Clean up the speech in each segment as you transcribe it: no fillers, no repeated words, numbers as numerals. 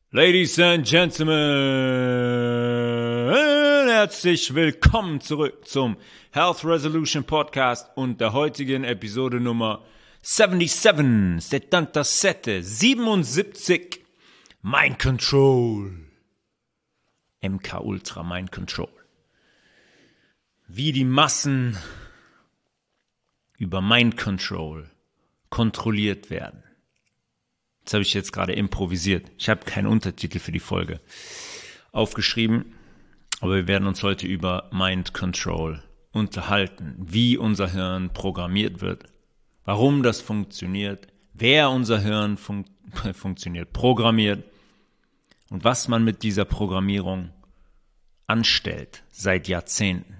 Ladies and Gentlemen, herzlich willkommen zurück zum Health Resolution Podcast und der heutigen Episode Nummer 77, Mind Control. MK Ultra Mind Control. Wie die Massen über Mind Control kontrolliert werden. Das habe ich jetzt gerade improvisiert. Ich habe keinen Untertitel für die Folge aufgeschrieben, aber wir werden uns heute über Mind Control unterhalten, wie unser Hirn programmiert wird, warum das funktioniert, wer unser Hirn programmiert und was man mit dieser Programmierung anstellt seit Jahrzehnten.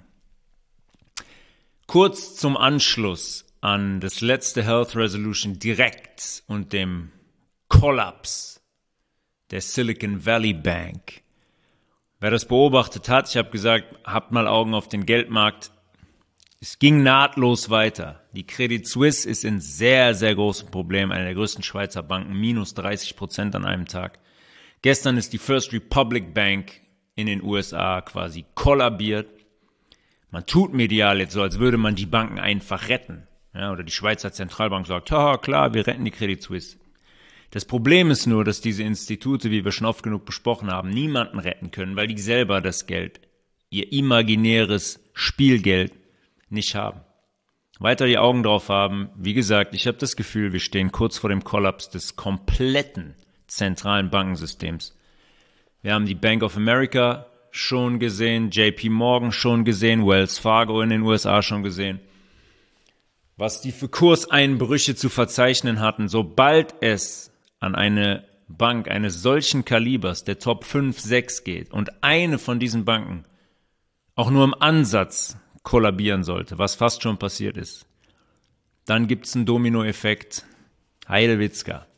Kurz zum Anschluss an das letzte Health Resolution direkt und dem Kollaps der Silicon Valley Bank. Wer das beobachtet hat, ich habe gesagt, habt mal Augen auf den Geldmarkt. Es ging nahtlos weiter. Die Credit Suisse ist in sehr, sehr großem Problem, eine der größten Schweizer Banken, minus 30% an einem Tag. Gestern ist die First Republic Bank in den USA quasi kollabiert. Man tut medial jetzt so, als würde man die Banken einfach retten. Ja, oder die Schweizer Zentralbank sagt, haha, klar, wir retten die Credit Suisse. Das Problem ist nur, dass diese Institute, wie wir schon oft genug besprochen haben, niemanden retten können, weil die selber das Geld, ihr imaginäres Spielgeld, nicht haben. Weiter die Augen drauf haben. Wie gesagt, ich habe das Gefühl, wir stehen kurz vor dem Kollaps des kompletten zentralen Bankensystems. Wir haben die Bank of America schon gesehen, JP Morgan schon gesehen, Wells Fargo in den USA schon gesehen. Was die für Kurseinbrüche zu verzeichnen hatten, sobald es an eine Bank eines solchen Kalibers, der Top 5, 6 geht und eine von diesen Banken auch nur im Ansatz kollabieren sollte, was fast schon passiert ist, dann gibt es einen Dominoeffekt. Heidewitzka.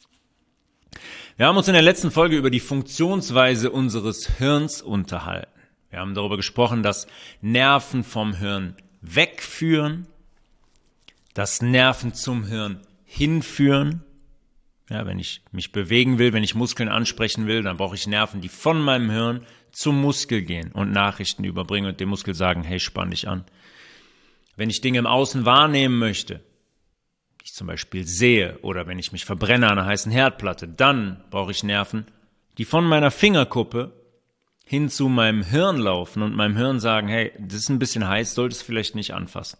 Wir haben uns in der letzten Folge über die Funktionsweise unseres Hirns unterhalten. Wir haben darüber gesprochen, dass Nerven vom Hirn wegführen, dass Nerven zum Hirn hinführen. Ja, wenn ich mich bewegen will, wenn ich Muskeln ansprechen will, dann brauche ich Nerven, die von meinem Hirn zum Muskel gehen und Nachrichten überbringen und dem Muskel sagen, hey, spann dich an. Wenn ich Dinge im Außen wahrnehmen möchte, ich zum Beispiel sehe oder wenn ich mich verbrenne an einer heißen Herdplatte, dann brauche ich Nerven, die von meiner Fingerkuppe hin zu meinem Hirn laufen und meinem Hirn sagen, hey, das ist ein bisschen heiß, solltest du vielleicht nicht anfassen.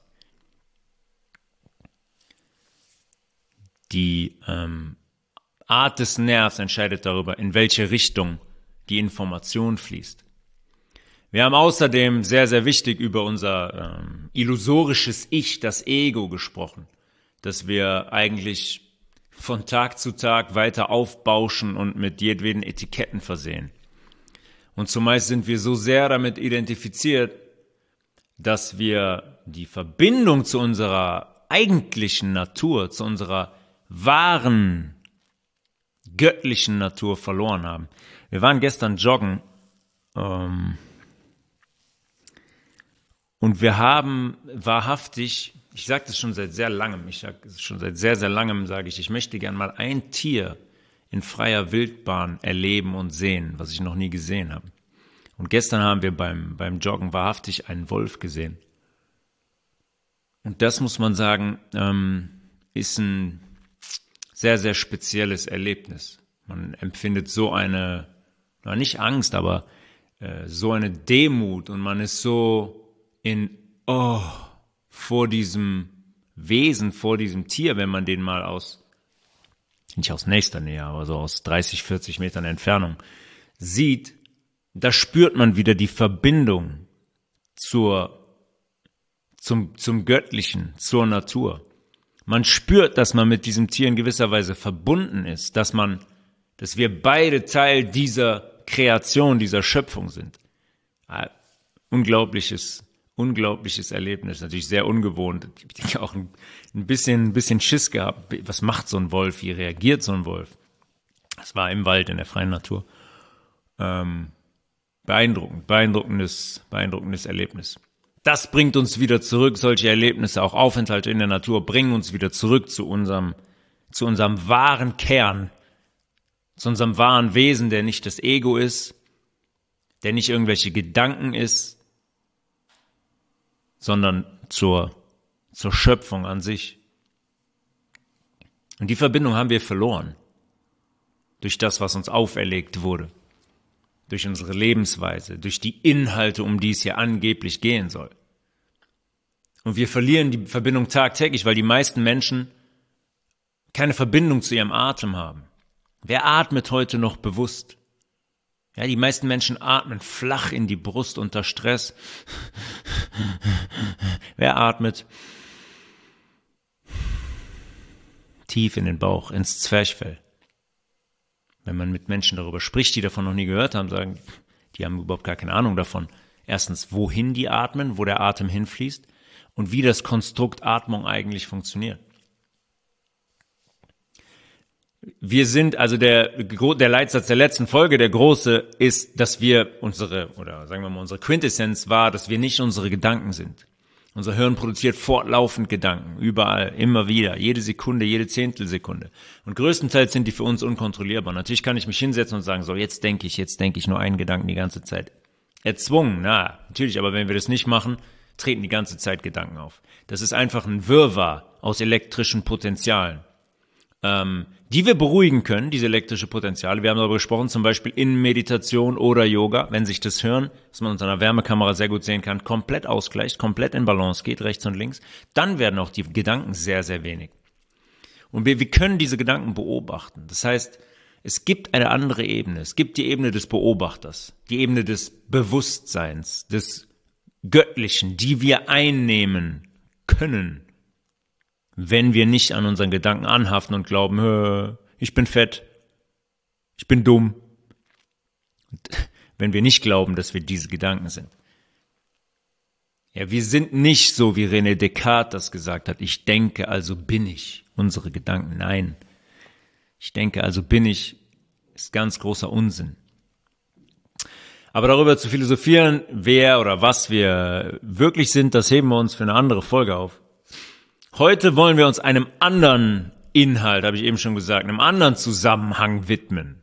Die Art des Nervs entscheidet darüber, in welche Richtung die Information fließt. Wir haben außerdem sehr, sehr wichtig über unser illusorisches Ich, das Ego, gesprochen, das wir eigentlich von Tag zu Tag weiter aufbauschen und mit jedweden Etiketten versehen. Und zumeist sind wir so sehr damit identifiziert, dass wir die Verbindung zu unserer eigentlichen Natur, zu unserer wahren, göttlichen Natur verloren haben. Wir waren gestern joggen und wir haben wahrhaftig, ich sage das schon seit sehr langem, sage ich möchte gern mal ein Tier in freier Wildbahn erleben und sehen, was ich noch nie gesehen habe. Und gestern haben wir beim Joggen wahrhaftig einen Wolf gesehen. Und das muss man sagen, ist ein sehr, sehr spezielles Erlebnis. Man empfindet so eine, nicht Angst, aber so eine Demut und man ist so vor diesem Wesen, vor diesem Tier, wenn man den mal nicht aus nächster Nähe, aber so aus 30, 40 Metern Entfernung sieht, da spürt man wieder die Verbindung zum Göttlichen, zur Natur. Man spürt, dass man mit diesem Tier in gewisser Weise verbunden ist, dass wir beide Teil dieser Kreation, dieser Schöpfung sind. Unglaubliches Erlebnis, natürlich sehr ungewohnt. Ich habe auch ein bisschen Schiss gehabt. Was macht so ein Wolf? Wie reagiert so ein Wolf? Das war im Wald, in der freien Natur. Beeindruckendes Erlebnis. Das bringt uns wieder zurück, solche Erlebnisse, auch Aufenthalte in der Natur, bringen uns wieder zurück zu unserem wahren Kern, zu unserem wahren Wesen, der nicht das Ego ist, der nicht irgendwelche Gedanken ist, sondern zur Schöpfung an sich. Und die Verbindung haben wir verloren durch das, was uns auferlegt wurde, durch unsere Lebensweise, durch die Inhalte, um die es hier angeblich gehen soll. Und wir verlieren die Verbindung tagtäglich, weil die meisten Menschen keine Verbindung zu ihrem Atem haben. Wer atmet heute noch bewusst? Ja, die meisten Menschen atmen flach in die Brust unter Stress. Wer atmet tief in den Bauch, ins Zwerchfell? Wenn man mit Menschen darüber spricht, die davon noch nie gehört haben, sagen, die haben überhaupt gar keine Ahnung davon. Erstens, wohin die atmen, wo der Atem hinfließt und wie das Konstrukt Atmung eigentlich funktioniert. Wir sind, also der Leitsatz der letzten Folge, der große, ist, dass wir unsere Quintessenz war, dass wir nicht unsere Gedanken sind. Unser Hirn produziert fortlaufend Gedanken, überall, immer wieder, jede Sekunde, jede Zehntelsekunde. Und größtenteils sind die für uns unkontrollierbar. Natürlich kann ich mich hinsetzen und sagen, so, jetzt denke ich nur einen Gedanken die ganze Zeit. Erzwungen, natürlich, aber wenn wir das nicht machen, treten die ganze Zeit Gedanken auf. Das ist einfach ein Wirrwarr aus elektrischen Potenzialen, die wir beruhigen können, diese elektrische Potenziale. Wir haben darüber gesprochen, zum Beispiel in Meditation oder Yoga, wenn sich das Hirn, was man unter einer Wärmekamera sehr gut sehen kann, komplett ausgleicht, komplett in Balance geht, rechts und links, dann werden auch die Gedanken sehr, sehr wenig. Und wir können diese Gedanken beobachten. Das heißt, es gibt eine andere Ebene. Es gibt die Ebene des Beobachters, die Ebene des Bewusstseins, des Göttlichen, die wir einnehmen können, wenn wir nicht an unseren Gedanken anhaften und glauben, ich bin fett, ich bin dumm. Und wenn wir nicht glauben, dass wir diese Gedanken sind. Ja, wir sind nicht so, wie René Descartes das gesagt hat, ich denke, also bin ich. Unsere Gedanken, nein. Ich denke, also bin ich, ist ganz großer Unsinn. Aber darüber zu philosophieren, wer oder was wir wirklich sind, das heben wir uns für eine andere Folge auf. Heute wollen wir uns einem anderen Inhalt, habe ich eben schon gesagt, einem anderen Zusammenhang widmen.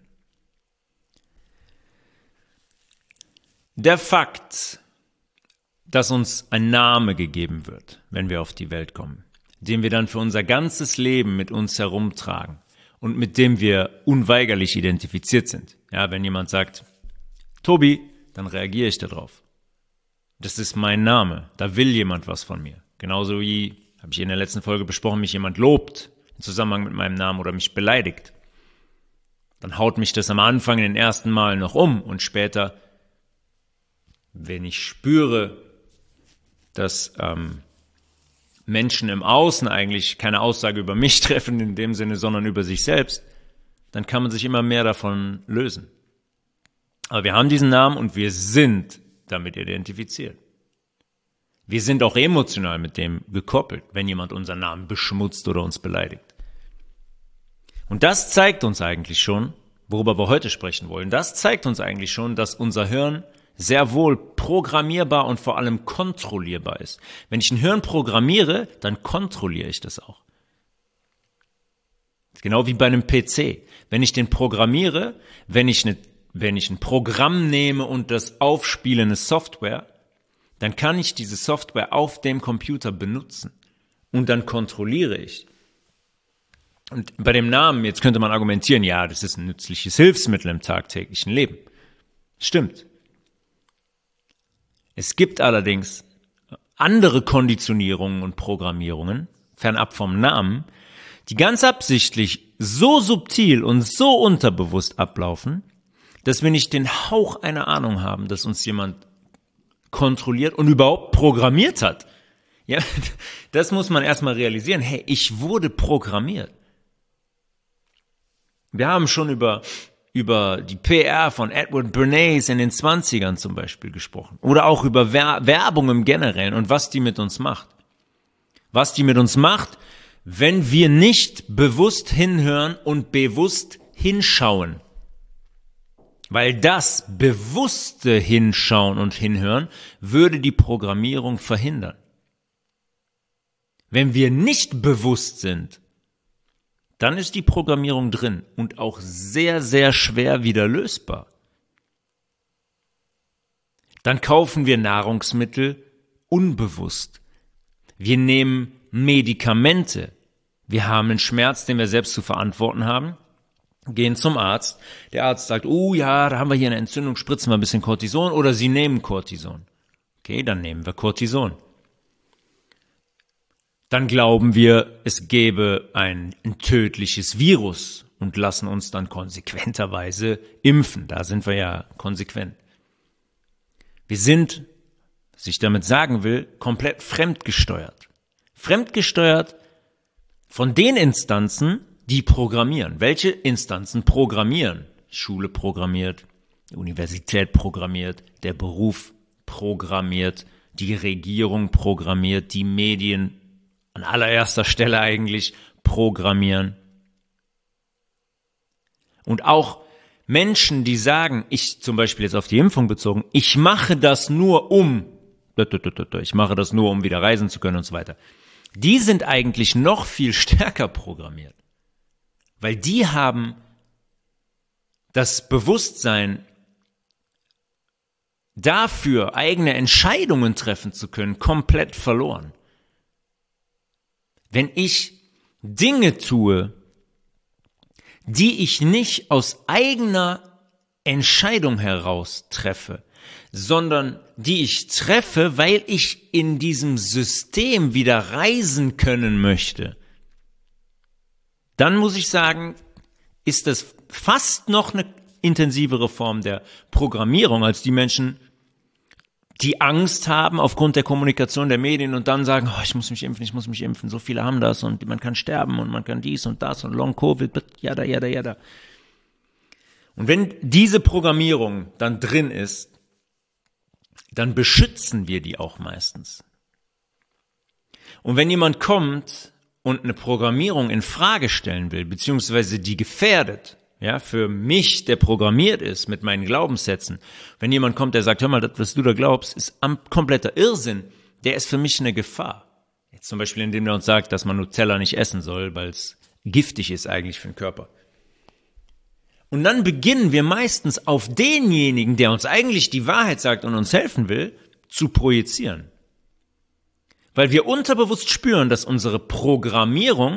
Der Fakt, dass uns ein Name gegeben wird, wenn wir auf die Welt kommen, den wir dann für unser ganzes Leben mit uns herumtragen und mit dem wir unweigerlich identifiziert sind. Ja, wenn jemand sagt, Tobi, dann reagiere ich darauf. Das ist mein Name, da will jemand was von mir. Genauso wie, habe ich in der letzten Folge besprochen, mich jemand lobt im Zusammenhang mit meinem Namen oder mich beleidigt. Dann haut mich das am Anfang in den ersten Malen noch um und später, wenn ich spüre, dass Menschen im Außen eigentlich keine Aussage über mich treffen in dem Sinne, sondern über sich selbst, dann kann man sich immer mehr davon lösen. Aber wir haben diesen Namen und wir sind damit identifiziert. Wir sind auch emotional mit dem gekoppelt, wenn jemand unseren Namen beschmutzt oder uns beleidigt. Und das zeigt uns eigentlich schon, worüber wir heute sprechen wollen, das zeigt uns eigentlich schon, dass unser Hirn sehr wohl programmierbar und vor allem kontrollierbar ist. Wenn ich ein Hirn programmiere, dann kontrolliere ich das auch. Genau wie bei einem PC. Wenn ich den programmiere, wenn ich ein Programm nehme und das aufspiele, eine Software, dann kann ich diese Software auf dem Computer benutzen und dann kontrolliere ich. Und bei dem Namen, jetzt könnte man argumentieren, ja, das ist ein nützliches Hilfsmittel im tagtäglichen Leben. Stimmt. Es gibt allerdings andere Konditionierungen und Programmierungen, fernab vom Namen, die ganz absichtlich so subtil und so unterbewusst ablaufen, dass wir nicht den Hauch einer Ahnung haben, dass uns jemand kontrolliert und überhaupt programmiert hat. Ja, das muss man erstmal realisieren. Hey, ich wurde programmiert. Wir haben schon über die PR von Edward Bernays in den 20ern zum Beispiel gesprochen. Oder auch über Werbung im Generellen und was die mit uns macht. Was die mit uns macht, wenn wir nicht bewusst hinhören und bewusst hinschauen. Weil das bewusste Hinschauen und Hinhören würde die Programmierung verhindern. Wenn wir nicht bewusst sind, dann ist die Programmierung drin und auch sehr, sehr schwer wieder lösbar. Dann kaufen wir Nahrungsmittel unbewusst. Wir nehmen Medikamente. Wir haben einen Schmerz, den wir selbst zu verantworten haben, gehen zum Arzt. Der Arzt sagt, oh ja, da haben wir hier eine Entzündung, spritzen wir ein bisschen Cortison, oder Sie nehmen Cortison. Okay, dann nehmen wir Cortison. Dann glauben wir, es gäbe ein tödliches Virus und lassen uns dann konsequenterweise impfen. Da sind wir ja konsequent. Wir sind, was ich damit sagen will, komplett fremdgesteuert. Fremdgesteuert von den Instanzen, die programmieren. Welche Instanzen programmieren? Die Schule programmiert, die Universität programmiert, der Beruf programmiert, die Regierung programmiert, die Medien an allererster Stelle eigentlich programmieren. Und auch Menschen, die sagen, ich zum Beispiel jetzt auf die Impfung bezogen, ich mache das nur ich mache das nur, um wieder reisen zu können und so weiter. Die sind eigentlich noch viel stärker programmiert. Weil die haben das Bewusstsein dafür, eigene Entscheidungen treffen zu können, komplett verloren. Wenn ich Dinge tue, die ich nicht aus eigener Entscheidung heraus treffe, sondern die ich treffe, weil ich in diesem System wieder reisen können möchte, dann muss ich sagen, ist das fast noch eine intensivere Form der Programmierung als die Menschen, die Angst haben aufgrund der Kommunikation der Medien und dann sagen, oh, ich muss mich impfen, so viele haben das und man kann sterben und man kann dies und das und Long-Covid, jada. Und wenn diese Programmierung dann drin ist, dann beschützen wir die auch meistens. Und wenn jemand kommt und eine Programmierung in Frage stellen will, beziehungsweise die gefährdet, ja, für mich, der programmiert ist mit meinen Glaubenssätzen, wenn jemand kommt, der sagt, hör mal, das, was du da glaubst, ist kompletter Irrsinn, der ist für mich eine Gefahr. Jetzt zum Beispiel, indem er uns sagt, dass man Nutella nicht essen soll, weil es giftig ist eigentlich für den Körper. Und dann beginnen wir meistens auf denjenigen, der uns eigentlich die Wahrheit sagt und uns helfen will, zu projizieren. Weil wir unterbewusst spüren, dass unsere Programmierung,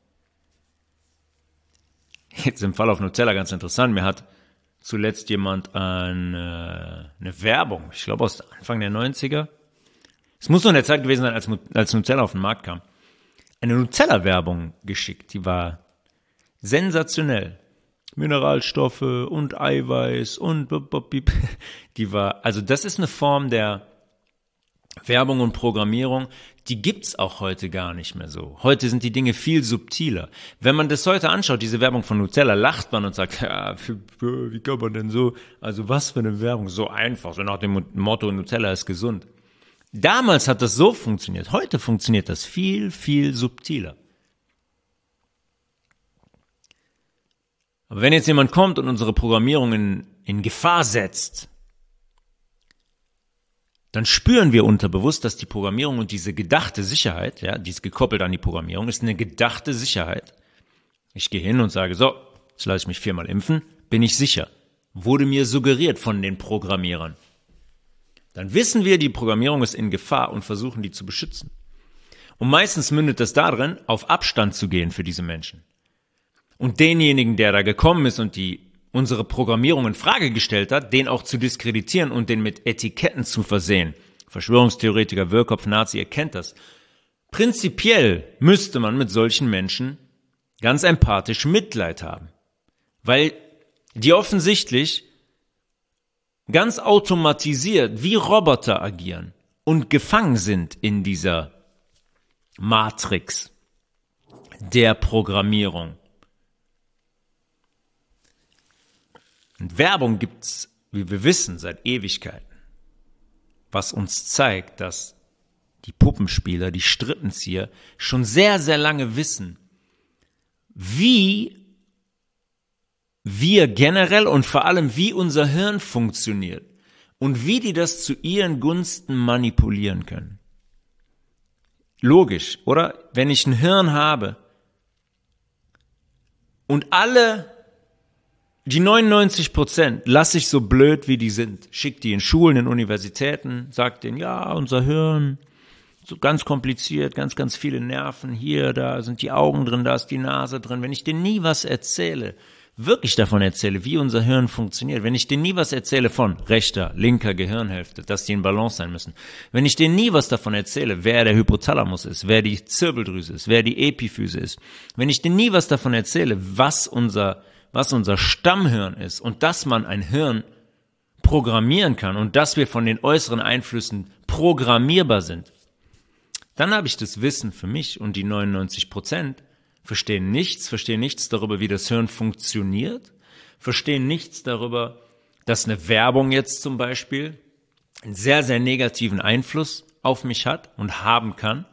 jetzt im Fall auf Nutella ganz interessant, mir hat zuletzt jemand eine Werbung, ich glaube aus Anfang der 90er, es muss noch in der Zeit gewesen sein, als Nutella auf den Markt kam, eine Nutella-Werbung geschickt, die war sensationell. Mineralstoffe und Eiweiß und die war, also das ist eine Form der Werbung und Programmierung, die gibt's auch heute gar nicht mehr so. Heute sind die Dinge viel subtiler. Wenn man das heute anschaut, diese Werbung von Nutella, lacht man und sagt, ja, wie kann man denn so, also was für eine Werbung, so einfach, so nach dem Motto, Nutella ist gesund. Damals hat das so funktioniert, heute funktioniert das viel, viel subtiler. Aber wenn jetzt jemand kommt und unsere Programmierung in Gefahr setzt, dann spüren wir unterbewusst, dass die Programmierung und diese gedachte Sicherheit, ja, die ist gekoppelt an die Programmierung, ist eine gedachte Sicherheit. Ich gehe hin und sage, so, jetzt lasse ich mich 4-mal impfen, bin ich sicher. Wurde mir suggeriert von den Programmierern. Dann wissen wir, die Programmierung ist in Gefahr und versuchen, die zu beschützen. Und meistens mündet das darin, auf Abstand zu gehen für diese Menschen. Und denjenigen, der da gekommen ist und die unsere Programmierung in Frage gestellt hat, den auch zu diskreditieren und den mit Etiketten zu versehen. Verschwörungstheoretiker, Wirrkopf, Nazi, ihr kennt das. Prinzipiell müsste man mit solchen Menschen ganz empathisch Mitleid haben, weil die offensichtlich ganz automatisiert wie Roboter agieren und gefangen sind in dieser Matrix der Programmierung. Und Werbung gibt's, wie wir wissen, seit Ewigkeiten, was uns zeigt, dass die Puppenspieler, die Strippenzieher schon sehr, sehr lange wissen, wie wir generell und vor allem wie unser Hirn funktioniert und wie die das zu ihren Gunsten manipulieren können. Logisch, oder? Wenn ich ein Hirn habe, Und die 99% lasse ich so blöd, wie die sind. Schick die in Schulen, in Universitäten, sag denen, ja, unser Hirn, so ganz kompliziert, ganz, ganz viele Nerven, hier, da sind die Augen drin, da ist die Nase drin. Wenn ich denen nie was erzähle, wirklich davon erzähle, wie unser Hirn funktioniert, wenn ich denen nie was erzähle von rechter, linker Gehirnhälfte, dass die in Balance sein müssen, wenn ich denen nie was davon erzähle, wer der Hypothalamus ist, wer die Zirbeldrüse ist, wer die Epiphyse ist, wenn ich denen nie was davon erzähle, was unser Stammhirn ist und dass man ein Hirn programmieren kann und dass wir von den äußeren Einflüssen programmierbar sind, dann habe ich das Wissen für mich und die 99% verstehen nichts darüber, wie das Hirn funktioniert, verstehen nichts darüber, dass eine Werbung jetzt zum Beispiel einen sehr, sehr negativen Einfluss auf mich hat und haben kann.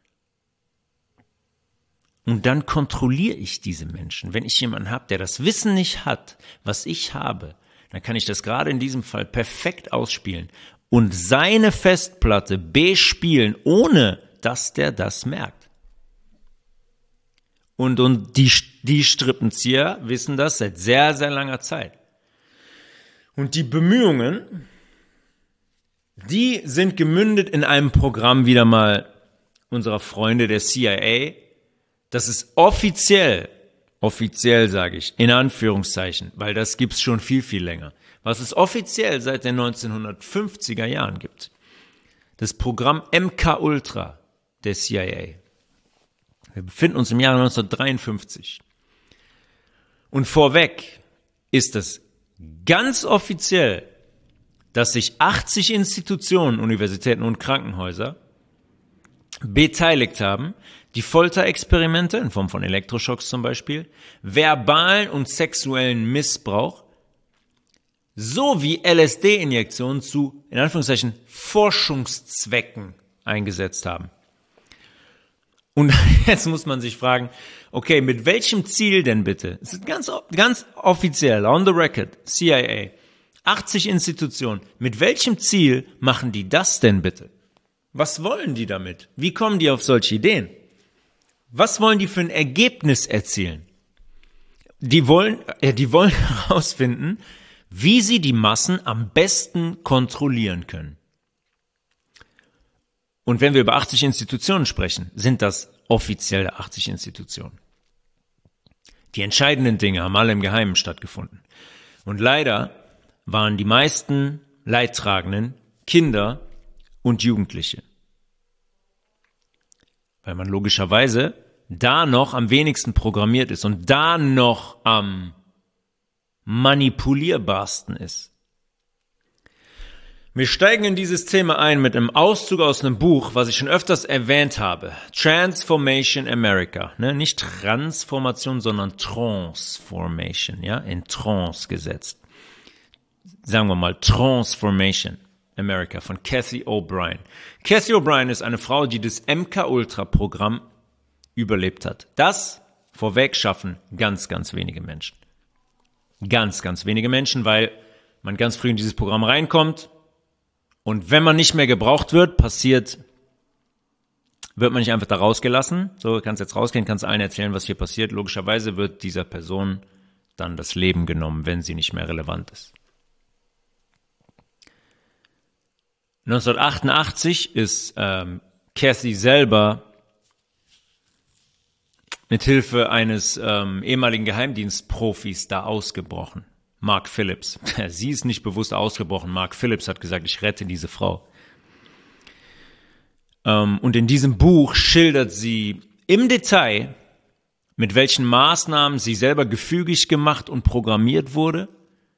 Und dann kontrolliere ich diese Menschen. Wenn ich jemanden habe, der das Wissen nicht hat, was ich habe, dann kann ich das gerade in diesem Fall perfekt ausspielen und seine Festplatte bespielen, ohne dass der das merkt. Und die Strippenzieher wissen das seit sehr, sehr langer Zeit. Und die Bemühungen, die sind gemündet in einem Programm wieder mal unserer Freunde der CIA. Das ist offiziell sage ich, in Anführungszeichen, weil das gibt's schon viel, viel länger. Was es offiziell seit den 1950er Jahren gibt. Das Programm MK-Ultra der CIA. Wir befinden uns im Jahre 1953. Und vorweg ist es ganz offiziell, dass sich 80 Institutionen, Universitäten und Krankenhäuser beteiligt haben, die Folterexperimente in Form von Elektroschocks zum Beispiel, verbalen und sexuellen Missbrauch sowie LSD-Injektionen zu, in Anführungszeichen, Forschungszwecken eingesetzt haben. Und jetzt muss man sich fragen, okay, mit welchem Ziel denn bitte? Es ist ganz offiziell, on the record, CIA, 80 Institutionen. Mit welchem Ziel machen die das denn bitte? Was wollen die damit? Wie kommen die auf solche Ideen? Was wollen die für ein Ergebnis erzielen? Die wollen herausfinden, wie sie die Massen am besten kontrollieren können. Und wenn wir über 80 Institutionen sprechen, sind das offizielle 80 Institutionen. Die entscheidenden Dinge haben alle im Geheimen stattgefunden. Und leider waren die meisten Leidtragenden Kinder und Jugendliche. Weil man logischerweise da noch am wenigsten programmiert ist und da noch am manipulierbarsten ist. Wir steigen in dieses Thema ein mit einem Auszug aus einem Buch, was ich schon öfters erwähnt habe. Transformation America. Nicht Transformation, sondern Transformation. Ja? In Trance gesetzt. Sagen wir mal Transformation America von Cathy O'Brien. Cathy O'Brien ist eine Frau, die das MK-Ultra-Programm überlebt hat. Das vorweg schaffen ganz, ganz wenige Menschen. Ganz, ganz wenige Menschen, weil man ganz früh in dieses Programm reinkommt und wenn man nicht mehr gebraucht wird, wird man nicht einfach da rausgelassen. So, kannst jetzt rausgehen, kannst allen erzählen, was hier passiert. Logischerweise wird dieser Person dann das Leben genommen, wenn sie nicht mehr relevant ist. 1988 ist Cathy selber mit Hilfe eines ehemaligen Geheimdienstprofis da ausgebrochen. Mark Phillips. Sie ist nicht bewusst ausgebrochen. Mark Phillips hat gesagt, ich rette diese Frau. Und in diesem Buch schildert sie im Detail, mit welchen Maßnahmen sie selber gefügig gemacht und programmiert wurde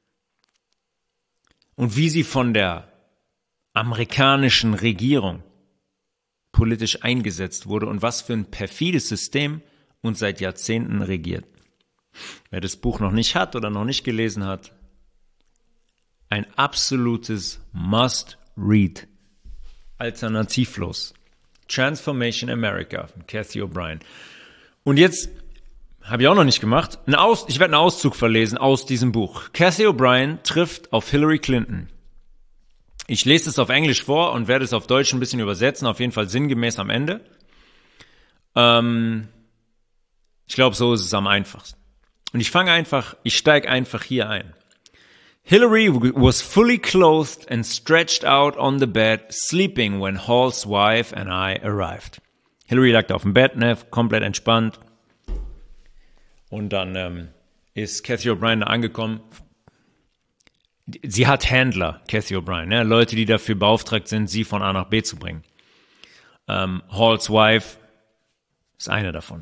und wie sie von der amerikanischen Regierung politisch eingesetzt wurde und was für ein perfides System uns seit Jahrzehnten regiert. Wer das Buch noch nicht hat oder noch nicht gelesen hat, ein absolutes Must-Read. Alternativlos. Transformation America von Cathy O'Brien. Und jetzt habe ich auch noch nicht gemacht. Ich werde einen Auszug verlesen aus diesem Buch. Cathy O'Brien trifft auf Hillary Clinton. Ich lese es auf Englisch vor und werde es auf Deutsch ein bisschen übersetzen, auf jeden Fall sinngemäß am Ende. Ich glaube, so ist es am einfachsten. Und ich steige einfach hier ein. Hillary was fully clothed and stretched out on the bed, sleeping when Hall's wife and I arrived. Hillary lag da auf dem Bett, ne, komplett entspannt. Und dann ist Cathy O'Brien da angekommen. Sie hat Händler, Cathy O'Brien, ne, Leute, die dafür beauftragt sind, sie von A nach B zu bringen. Hall's wife ist eine davon.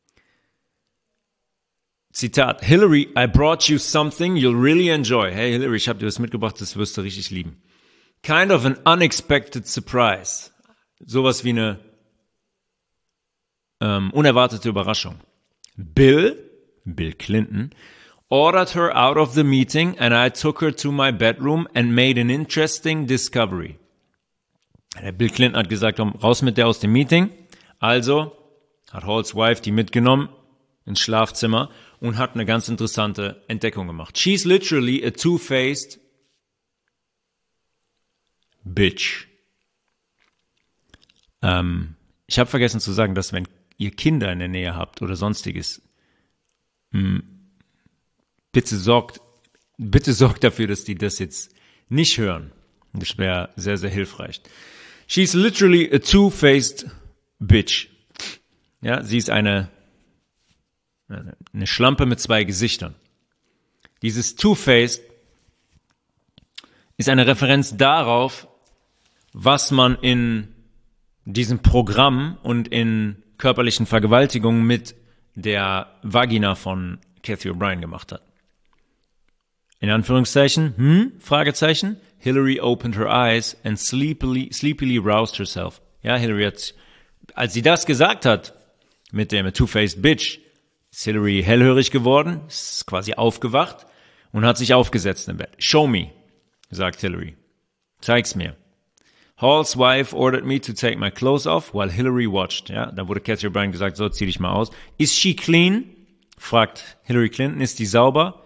Zitat, Hillary, I brought you something you'll really enjoy. Hey Hillary, ich habe dir was mitgebracht, das wirst du richtig lieben. Kind of an unexpected surprise. Sowas wie eine unerwartete Überraschung. Bill Clinton, ordered her out of the meeting and I took her to my bedroom and made an interesting discovery. Der Bill Clinton hat gesagt, komm, raus mit der aus dem Meeting. Also hat Hall's wife die mitgenommen ins Schlafzimmer und hat eine ganz interessante Entdeckung gemacht. She's literally a two-faced bitch. Ich habe vergessen zu sagen, dass wenn ihr Kinder in der Nähe habt oder sonstiges, bitte sorgt dafür, dass die das jetzt nicht hören. Das wäre sehr, sehr hilfreich. She's literally a two-faced bitch. Ja, sie ist eine Schlampe mit zwei Gesichtern. Dieses Two-Faced ist eine Referenz darauf, was man in diesem Programm und in körperlichen Vergewaltigungen mit der Vagina von Cathy O'Brien gemacht hat. In Anführungszeichen, Fragezeichen, Hillary opened her eyes and sleepily roused herself. Ja, Hillary hat, als sie das gesagt hat, mit dem Two-Faced Bitch, ist Hillary hellhörig geworden, ist quasi aufgewacht und hat sich aufgesetzt im Bett. Show me, sagt Hillary. Zeig's mir. Hall's wife ordered me to take my clothes off while Hillary watched. Ja, da wurde Cathy O'Brien gesagt, so, zieh dich mal aus. Is she clean? Fragt Hillary Clinton, ist die sauber?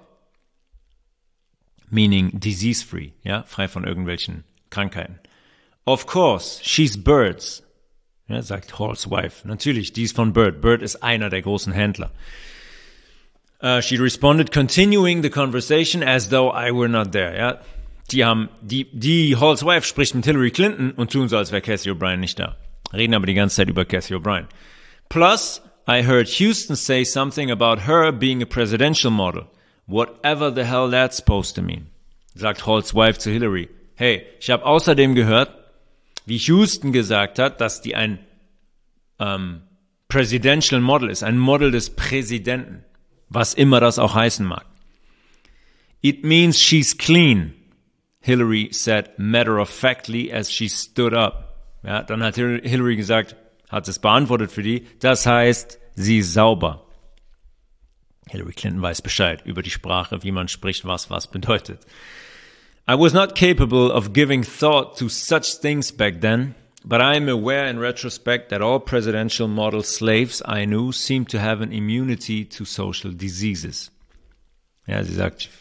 Meaning disease-free, ja, frei von irgendwelchen Krankheiten. Of course, she's Birds. Ja, sagt Hall's wife. Natürlich, die ist von Bird. Bird ist einer der großen Händler. She responded, continuing the conversation as though I were not there. Ja, die Hall's wife spricht mit Hillary Clinton und tun so, als wäre Cathy O'Brien nicht da. Reden aber die ganze Zeit über Cathy O'Brien. Plus, I heard Houston say something about her being a presidential model. Whatever the hell that's supposed to mean. Sagt Hall's wife zu Hillary. Hey, ich habe außerdem gehört, wie Houston gesagt hat, dass die ein Presidential Model ist, ein Model des Präsidenten, was immer das auch heißen mag. It means she's clean, Hillary said matter-of-factly as she stood up. Ja, dann hat Hillary gesagt, hat es beantwortet für die, das heißt, sie ist sauber. Hillary Clinton weiß Bescheid über die Sprache, wie man spricht, was bedeutet. I was not capable of giving thought to such things back then, but I am aware in retrospect that all presidential model slaves I knew seemed to have an immunity to social diseases. Ja, sie sagt,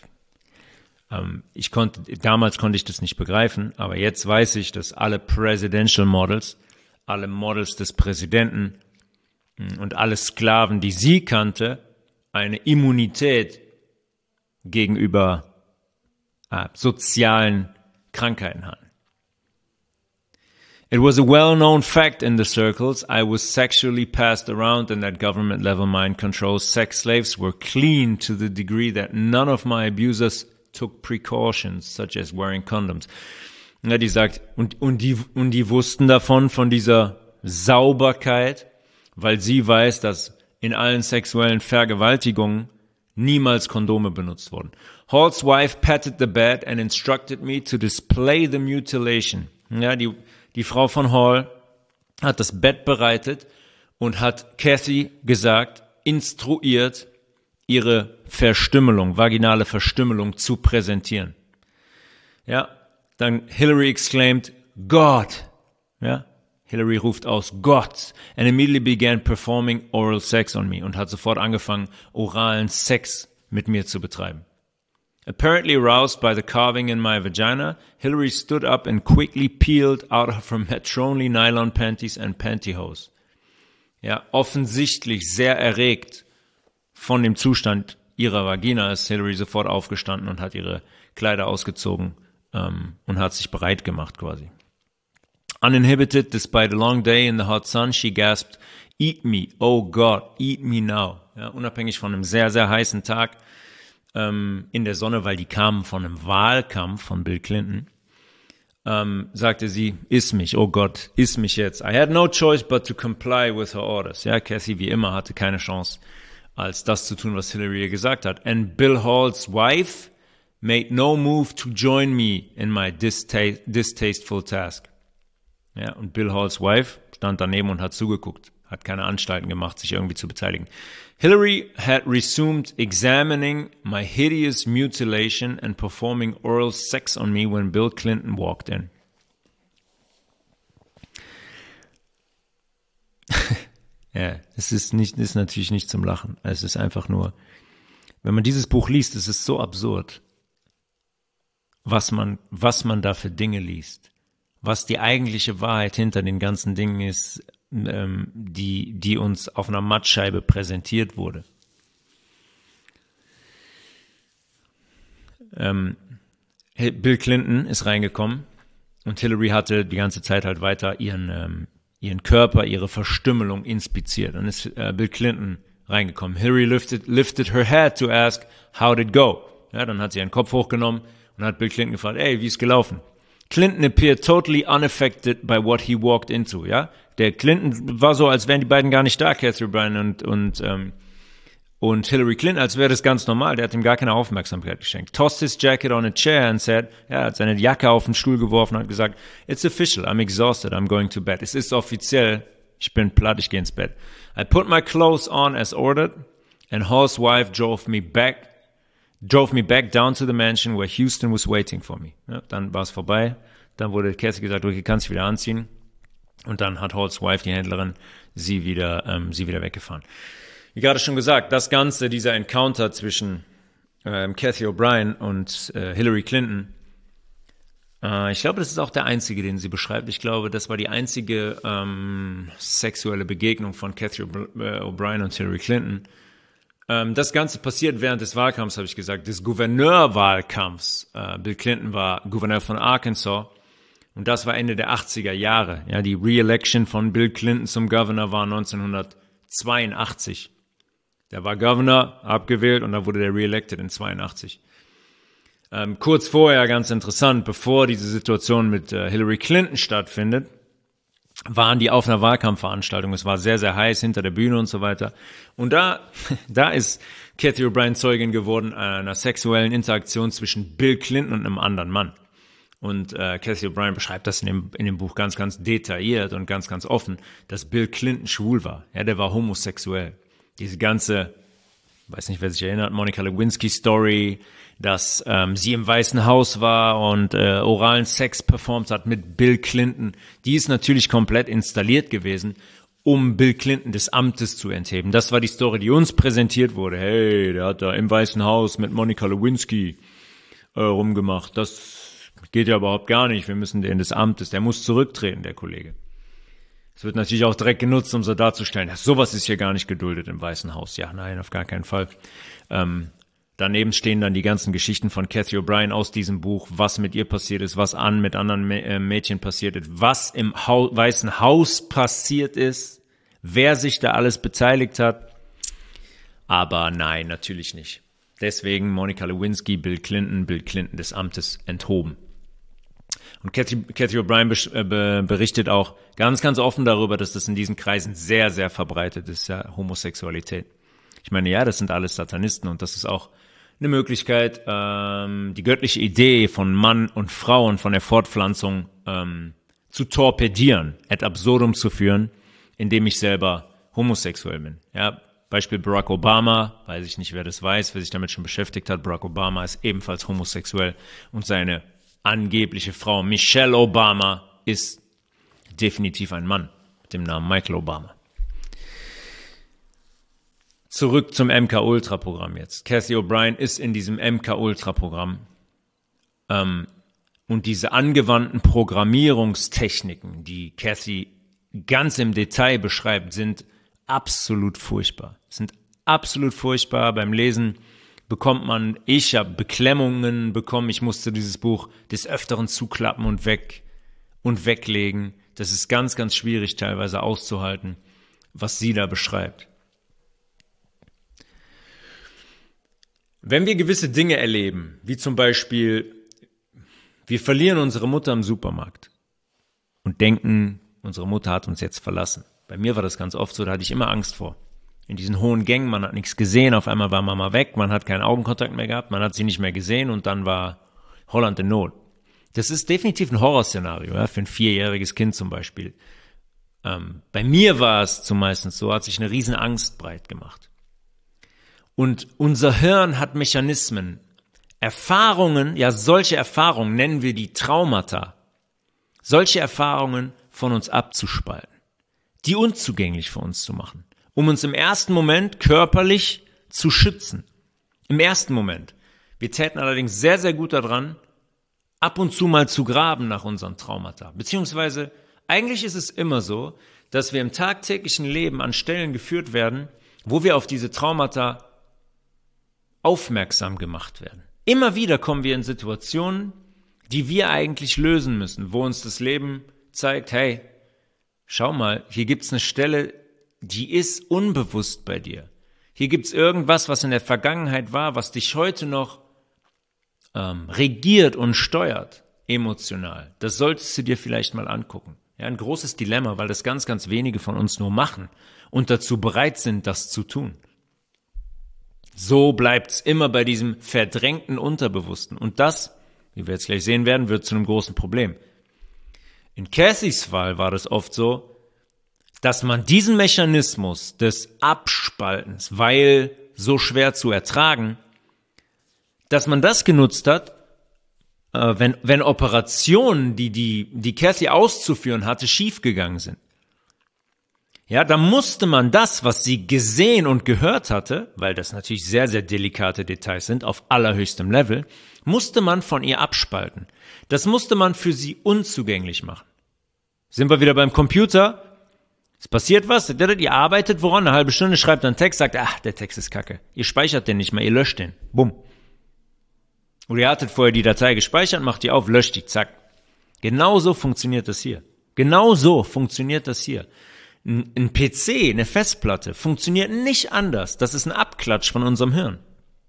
damals konnte ich das nicht begreifen, aber jetzt weiß ich, dass alle Presidential Models, alle Models des Präsidenten und alle Sklaven, die sie kannte, eine Immunität gegenüber sozialen Krankheiten hatten. It was a well-known fact in the circles I was sexually passed around and that government-level mind control sex slaves were clean to the degree that none of my abusers took precautions, such as wearing condoms. Ja, die sagt, und die wussten davon, von dieser Sauberkeit, weil sie weiß, dass in allen sexuellen Vergewaltigungen niemals Kondome benutzt wurden. Hall's wife patted the bed and instructed me to display the mutilation. Ja, die Frau von Hall hat das Bett bereitet und hat Cathy gesagt, instruiert, ihre Verstümmelung, vaginale Verstümmelung zu präsentieren. Ja, dann Hillary exclaimed, God! Ja, Hillary ruft aus, Gott! And immediately began performing oral sex on me und hat sofort angefangen, oralen Sex mit mir zu betreiben. Apparently aroused by the carving in my vagina, Hillary stood up and quickly peeled out of her matronly nylon panties and pantyhose. Ja, offensichtlich sehr erregt von dem Zustand ihrer Vagina ist Hillary sofort aufgestanden und hat ihre Kleider ausgezogen und hat sich bereit gemacht quasi. Uninhibited, despite a long day in the hot sun, she gasped, "Eat me, oh God, eat me now." Ja, unabhängig von einem sehr, sehr heißen Tag in der Sonne, weil die kamen von einem Wahlkampf von Bill Clinton, sagte sie, iss mich, oh Gott, iss mich jetzt. I had no choice but to comply with her orders. Ja, Cassie wie immer hatte keine Chance, als das zu tun, was Hillary ihr gesagt hat. And Bill Hall's wife made no move to join me in my distasteful task. Ja, und Bill Halls wife stand daneben und hat zugeguckt, hat keine Anstalten gemacht, sich irgendwie zu beteiligen. Hillary had resumed examining my hideous mutilation and performing oral sex on me when Bill Clinton walked in. Ja, es ist natürlich nicht zum Lachen. Es ist einfach nur, wenn man dieses Buch liest, es ist so absurd, was man da für Dinge liest. Was die eigentliche Wahrheit hinter den ganzen Dingen ist, die uns auf einer Mattscheibe präsentiert wurde. Bill Clinton ist reingekommen und Hillary hatte die ganze Zeit halt weiter ihren Körper, ihre Verstümmelung inspiziert. Dann ist Bill Clinton reingekommen. Hillary lifted her head to ask, how did it go? Ja, dann hat sie ihren Kopf hochgenommen und hat Bill Clinton gefragt, ey, wie ist gelaufen? Clinton appeared totally unaffected by what he walked into, ja? Der Clinton war so, als wären die beiden gar nicht da, Cathy O'Brien und Hillary Clinton, als wäre das ganz normal. Der hat ihm gar keine Aufmerksamkeit geschenkt. Tossed his jacket on a chair and said, ja, hat seine Jacke auf den Stuhl geworfen und hat gesagt, it's official, I'm exhausted, I'm going to bed. Es ist offiziell, ich bin platt, ich gehe ins Bett. I put my clothes on as ordered and Hall's wife drove me back down to the mansion where Houston was waiting for me. Ja, dann war es vorbei. Dann wurde Cassie gesagt, du kannst dich wieder anziehen. Und dann hat Halls wife, die Händlerin, sie wieder weggefahren. Wie gerade schon gesagt, das Ganze, dieser Encounter zwischen Cathy O'Brien und Hillary Clinton, ich glaube, das ist auch der einzige, den sie beschreibt. Ich glaube, das war die einzige sexuelle Begegnung von Cathy O'Brien und Hillary Clinton. Das Ganze passiert während des Wahlkampfs, habe ich gesagt, des Gouverneurwahlkampfs. Bill Clinton war Gouverneur von Arkansas und das war Ende der 80er Jahre. Ja, die Re-Election von Bill Clinton zum Governor war 1982. Der war Governor, abgewählt und dann wurde der re-elected in 82. Kurz vorher, ganz interessant, bevor diese Situation mit Hillary Clinton stattfindet, waren die auf einer Wahlkampfveranstaltung. Es war sehr, sehr heiß hinter der Bühne und so weiter. Und da ist Cathy O'Brien Zeugin geworden einer sexuellen Interaktion zwischen Bill Clinton und einem anderen Mann. Und Cathy O'Brien beschreibt das in dem Buch ganz, ganz detailliert und ganz, ganz offen, dass Bill Clinton schwul war. Ja, der war homosexuell. Diese ganze, weiß nicht, wer sich erinnert, Monica Lewinsky-Story, dass sie im Weißen Haus war und oralen Sex performt hat mit Bill Clinton, die ist natürlich komplett installiert gewesen, um Bill Clinton des Amtes zu entheben. Das war die Story, die uns präsentiert wurde. Hey, der hat da im Weißen Haus mit Monica Lewinsky rumgemacht. Das geht ja überhaupt gar nicht. Wir müssen den des Amtes, der muss zurücktreten, der Kollege. Es wird natürlich auch direkt genutzt, um so darzustellen, sowas ist hier gar nicht geduldet im Weißen Haus. Ja, nein, auf gar keinen Fall. Daneben stehen dann die ganzen Geschichten von Cathy O'Brien aus diesem Buch, was mit ihr passiert ist, was mit anderen Mädchen passiert ist, was im Weißen Haus passiert ist, wer sich da alles beteiligt hat. Aber nein, natürlich nicht. Deswegen Monica Lewinsky, Bill Clinton des Amtes enthoben. Und Cathy O'Brien berichtet auch ganz, ganz offen darüber, dass das in diesen Kreisen sehr, sehr verbreitet ist, ja, Homosexualität. Ich meine, ja, das sind alles Satanisten und das ist auch eine Möglichkeit, die göttliche Idee von Mann und Frau und von der Fortpflanzung zu torpedieren, ad absurdum zu führen, indem ich selber homosexuell bin. Ja, Beispiel Barack Obama, weiß ich nicht, wer das weiß, wer sich damit schon beschäftigt hat. Barack Obama ist ebenfalls homosexuell und seine angebliche Frau Michelle Obama ist definitiv ein Mann mit dem Namen Michael Obama. Zurück zum MK-Ultra-Programm jetzt. Cathy O'Brien ist in diesem MK-Ultra-Programm und diese angewandten Programmierungstechniken, die Cathy ganz im Detail beschreibt, sind absolut furchtbar. Sind absolut furchtbar. Beim Lesen bekommt man, ich habe Beklemmungen bekommen, ich musste dieses Buch des Öfteren zuklappen und weglegen. Das ist ganz, ganz schwierig teilweise auszuhalten, was sie da beschreibt. Wenn wir gewisse Dinge erleben, wie zum Beispiel, wir verlieren unsere Mutter im Supermarkt und denken, unsere Mutter hat uns jetzt verlassen. Bei mir war das ganz oft so, da hatte ich immer Angst vor. In diesen hohen Gängen, man hat nichts gesehen, auf einmal war Mama weg, man hat keinen Augenkontakt mehr gehabt, man hat sie nicht mehr gesehen und dann war Holland in Not. Das ist definitiv ein Horrorszenario, ja, für ein 4-jähriges Kind zum Beispiel. Bei mir war es zumeist so, hat sich eine riesen Angst breit gemacht. Und unser Hirn hat Mechanismen, Erfahrungen, ja solche Erfahrungen nennen wir die Traumata, solche Erfahrungen von uns abzuspalten, die unzugänglich für uns zu machen, um uns im ersten Moment körperlich zu schützen. Im ersten Moment. Wir täten allerdings sehr, sehr gut daran, ab und zu mal zu graben nach unseren Traumata. Beziehungsweise, eigentlich ist es immer so, dass wir im tagtäglichen Leben an Stellen geführt werden, wo wir auf diese Traumata aufmerksam gemacht werden. Immer wieder kommen wir in Situationen, die wir eigentlich lösen müssen, wo uns das Leben zeigt, hey, schau mal, hier gibt's eine Stelle, die ist unbewusst bei dir. Hier gibt's irgendwas, was in der Vergangenheit war, was dich heute noch regiert und steuert, emotional. Das solltest du dir vielleicht mal angucken. Ja, ein großes Dilemma, weil das ganz, ganz wenige von uns nur machen und dazu bereit sind, das zu tun. So bleibt's immer bei diesem verdrängten Unterbewussten. Und das, wie wir jetzt gleich sehen werden, wird zu einem großen Problem. In Cathys Fall war das oft so, dass man diesen Mechanismus des Abspaltens, weil so schwer zu ertragen, dass man das genutzt hat, wenn Operationen, die Cathy auszuführen hatte, schiefgegangen sind. Ja, da musste man das, was sie gesehen und gehört hatte, weil das natürlich sehr, sehr delikate Details sind, auf allerhöchstem Level, musste man von ihr abspalten. Das musste man für sie unzugänglich machen. Sind wir wieder beim Computer? Es passiert was, ihr arbeitet woran, eine halbe Stunde, schreibt einen Text, sagt, ach, der Text ist kacke. Ihr speichert den nicht mehr, ihr löscht den. Bumm. Oder ihr hattet vorher die Datei gespeichert, macht die auf, löscht die, zack. Genauso funktioniert das hier. Genauso funktioniert das hier. Ein PC, eine Festplatte, funktioniert nicht anders. Das ist ein Abklatsch von unserem Hirn.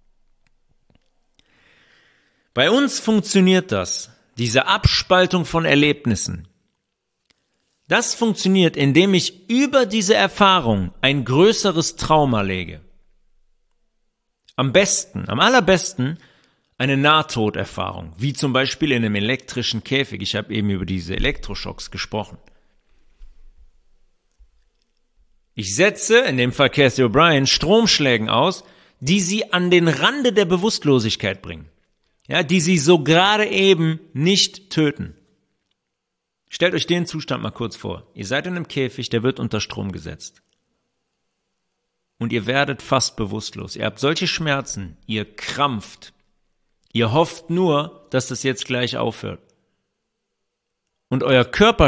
Bei uns funktioniert das, diese Abspaltung von Erlebnissen. Das funktioniert, indem ich über diese Erfahrung ein größeres Trauma lege. Am besten, am allerbesten eine Nahtoderfahrung, wie zum Beispiel in einem elektrischen Käfig. Ich habe eben über diese Elektroschocks gesprochen. Ich setze, in dem Fall Cathy O'Brien, Stromschlägen aus, die sie an den Rande der Bewusstlosigkeit bringen. Ja, die sie so gerade eben nicht töten. Stellt euch den Zustand mal kurz vor. Ihr seid in einem Käfig, der wird unter Strom gesetzt. Und ihr werdet fast bewusstlos. Ihr habt solche Schmerzen, ihr krampft. Ihr hofft nur, dass das jetzt gleich aufhört. Und euer Körper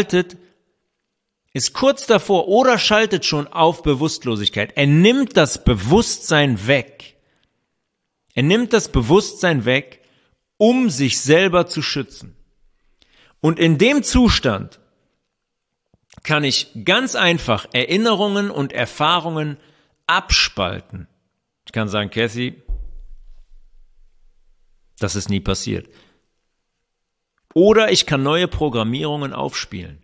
ist kurz davor oder schaltet schon auf Bewusstlosigkeit. Er nimmt das Bewusstsein weg. Er nimmt das Bewusstsein weg, um sich selber zu schützen. Und in dem Zustand kann ich ganz einfach Erinnerungen und Erfahrungen abspalten. Ich kann sagen, Cathy, das ist nie passiert. Oder ich kann neue Programmierungen aufspielen.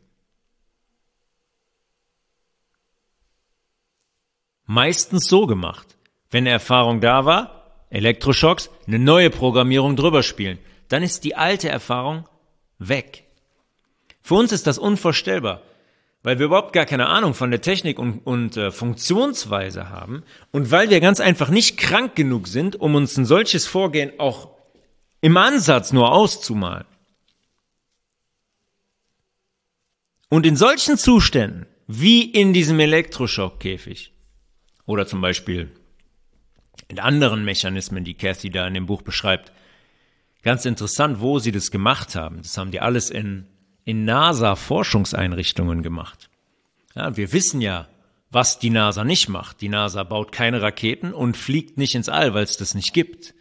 Meistens so gemacht. Wenn eine Erfahrung da war, Elektroschocks, eine neue Programmierung drüber spielen. Dann ist die alte Erfahrung weg. Für uns ist das unvorstellbar, weil wir überhaupt gar keine Ahnung von der Technik und Funktionsweise haben und weil wir ganz einfach nicht krank genug sind, um uns ein solches Vorgehen auch im Ansatz nur auszumalen. Und in solchen Zuständen, wie in diesem Elektroschockkäfig oder zum Beispiel in anderen Mechanismen, die Cathy da in dem Buch beschreibt, ganz interessant, wo sie das gemacht haben. Das haben die alles in NASA-Forschungseinrichtungen gemacht. Ja, wir wissen ja, Was die NASA nicht macht. Die NASA baut keine Raketen und fliegt nicht ins All, weil es das nicht gibt.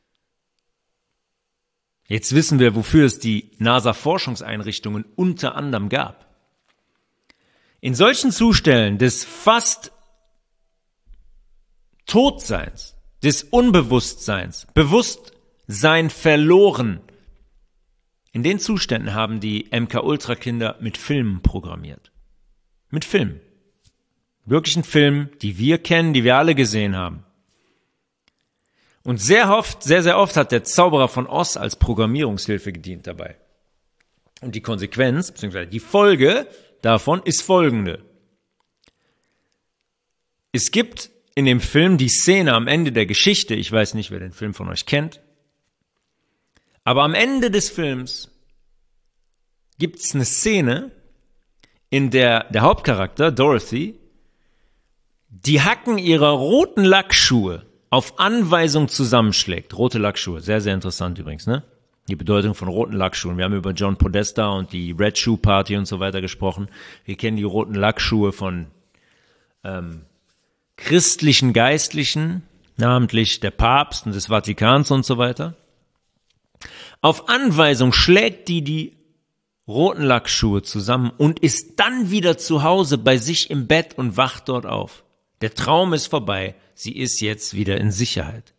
Jetzt wissen wir, wofür es die NASA-Forschungseinrichtungen unter anderem gab. In solchen Zuständen des fast Todseins, des Unbewusstseins, Bewusstsein verloren, in den Zuständen haben die MK-Ultra-Kinder mit Filmen programmiert. Mit Filmen. Wirklichen Filmen, die wir kennen, die wir alle gesehen haben. Und sehr oft hat der Zauberer von Oz als Programmierungshilfe gedient dabei. Und die Konsequenz, beziehungsweise die Folge davon ist folgende. Es gibt in dem Film die Szene am Ende der Geschichte, ich weiß nicht, wer den Film von euch kennt, aber am Ende des Films gibt es eine Szene, in der der Hauptcharakter, Dorothy, die Hacken ihrer roten Lackschuhe auf Anweisung zusammenschlägt. Rote Lackschuhe, sehr, sehr interessant übrigens, ne? Die Bedeutung von roten Lackschuhen. Wir haben über John Podesta und die Red Shoe Party und so weiter gesprochen. Wir kennen die roten Lackschuhe von christlichen Geistlichen, namentlich der Papst und des Vatikans und so weiter. Auf Anweisung schlägt die roten Lackschuhe zusammen und ist dann wieder zu Hause bei sich im Bett und wacht dort auf. Der Traum ist vorbei, sie ist jetzt wieder in Sicherheit.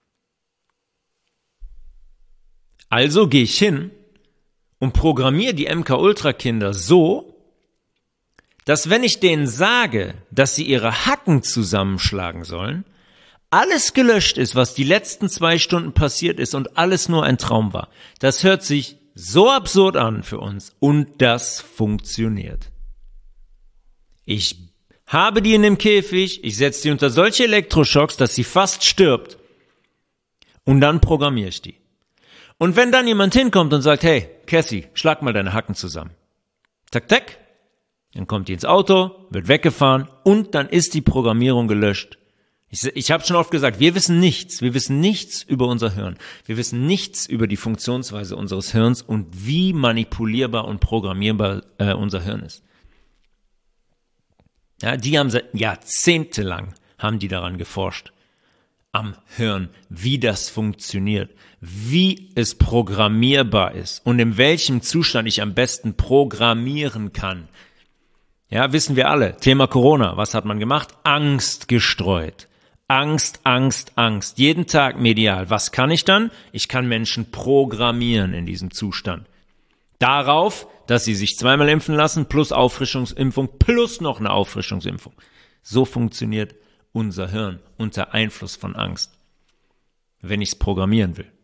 Also gehe ich hin und programmiere die MK-Ultra-Kinder so, dass wenn ich denen sage, dass sie ihre Hacken zusammenschlagen sollen, alles gelöscht ist, was die letzten 2 Stunden passiert ist und alles nur ein Traum war. Das hört sich so absurd an für uns und das funktioniert. Ich habe die in dem Käfig, ich setze die unter solche Elektroschocks, dass sie fast stirbt und dann programmiere ich die. Und wenn dann jemand hinkommt und sagt, hey, Cassie, schlag mal deine Hacken zusammen. Tack, tack. Dann kommt die ins Auto, wird weggefahren und dann ist die Programmierung gelöscht. Ich habe schon oft gesagt, wir wissen nichts über unser Hirn. Wir wissen nichts über die Funktionsweise unseres Hirns und wie manipulierbar und programmierbar unser Hirn ist. Ja, die haben jahrzehntelang daran geforscht. Am Hirn, wie das funktioniert, wie es programmierbar ist und in welchem Zustand ich am besten programmieren kann. Ja, wissen wir alle. Thema Corona. Was hat man gemacht? Angst gestreut. Angst, Angst, Angst. Jeden Tag medial. Was kann ich dann? Ich kann Menschen programmieren in diesem Zustand. Darauf, dass sie sich 2-mal impfen lassen, plus Auffrischungsimpfung, plus noch eine Auffrischungsimpfung. So funktioniert unser Hirn unter Einfluss von Angst, wenn ich es programmieren will.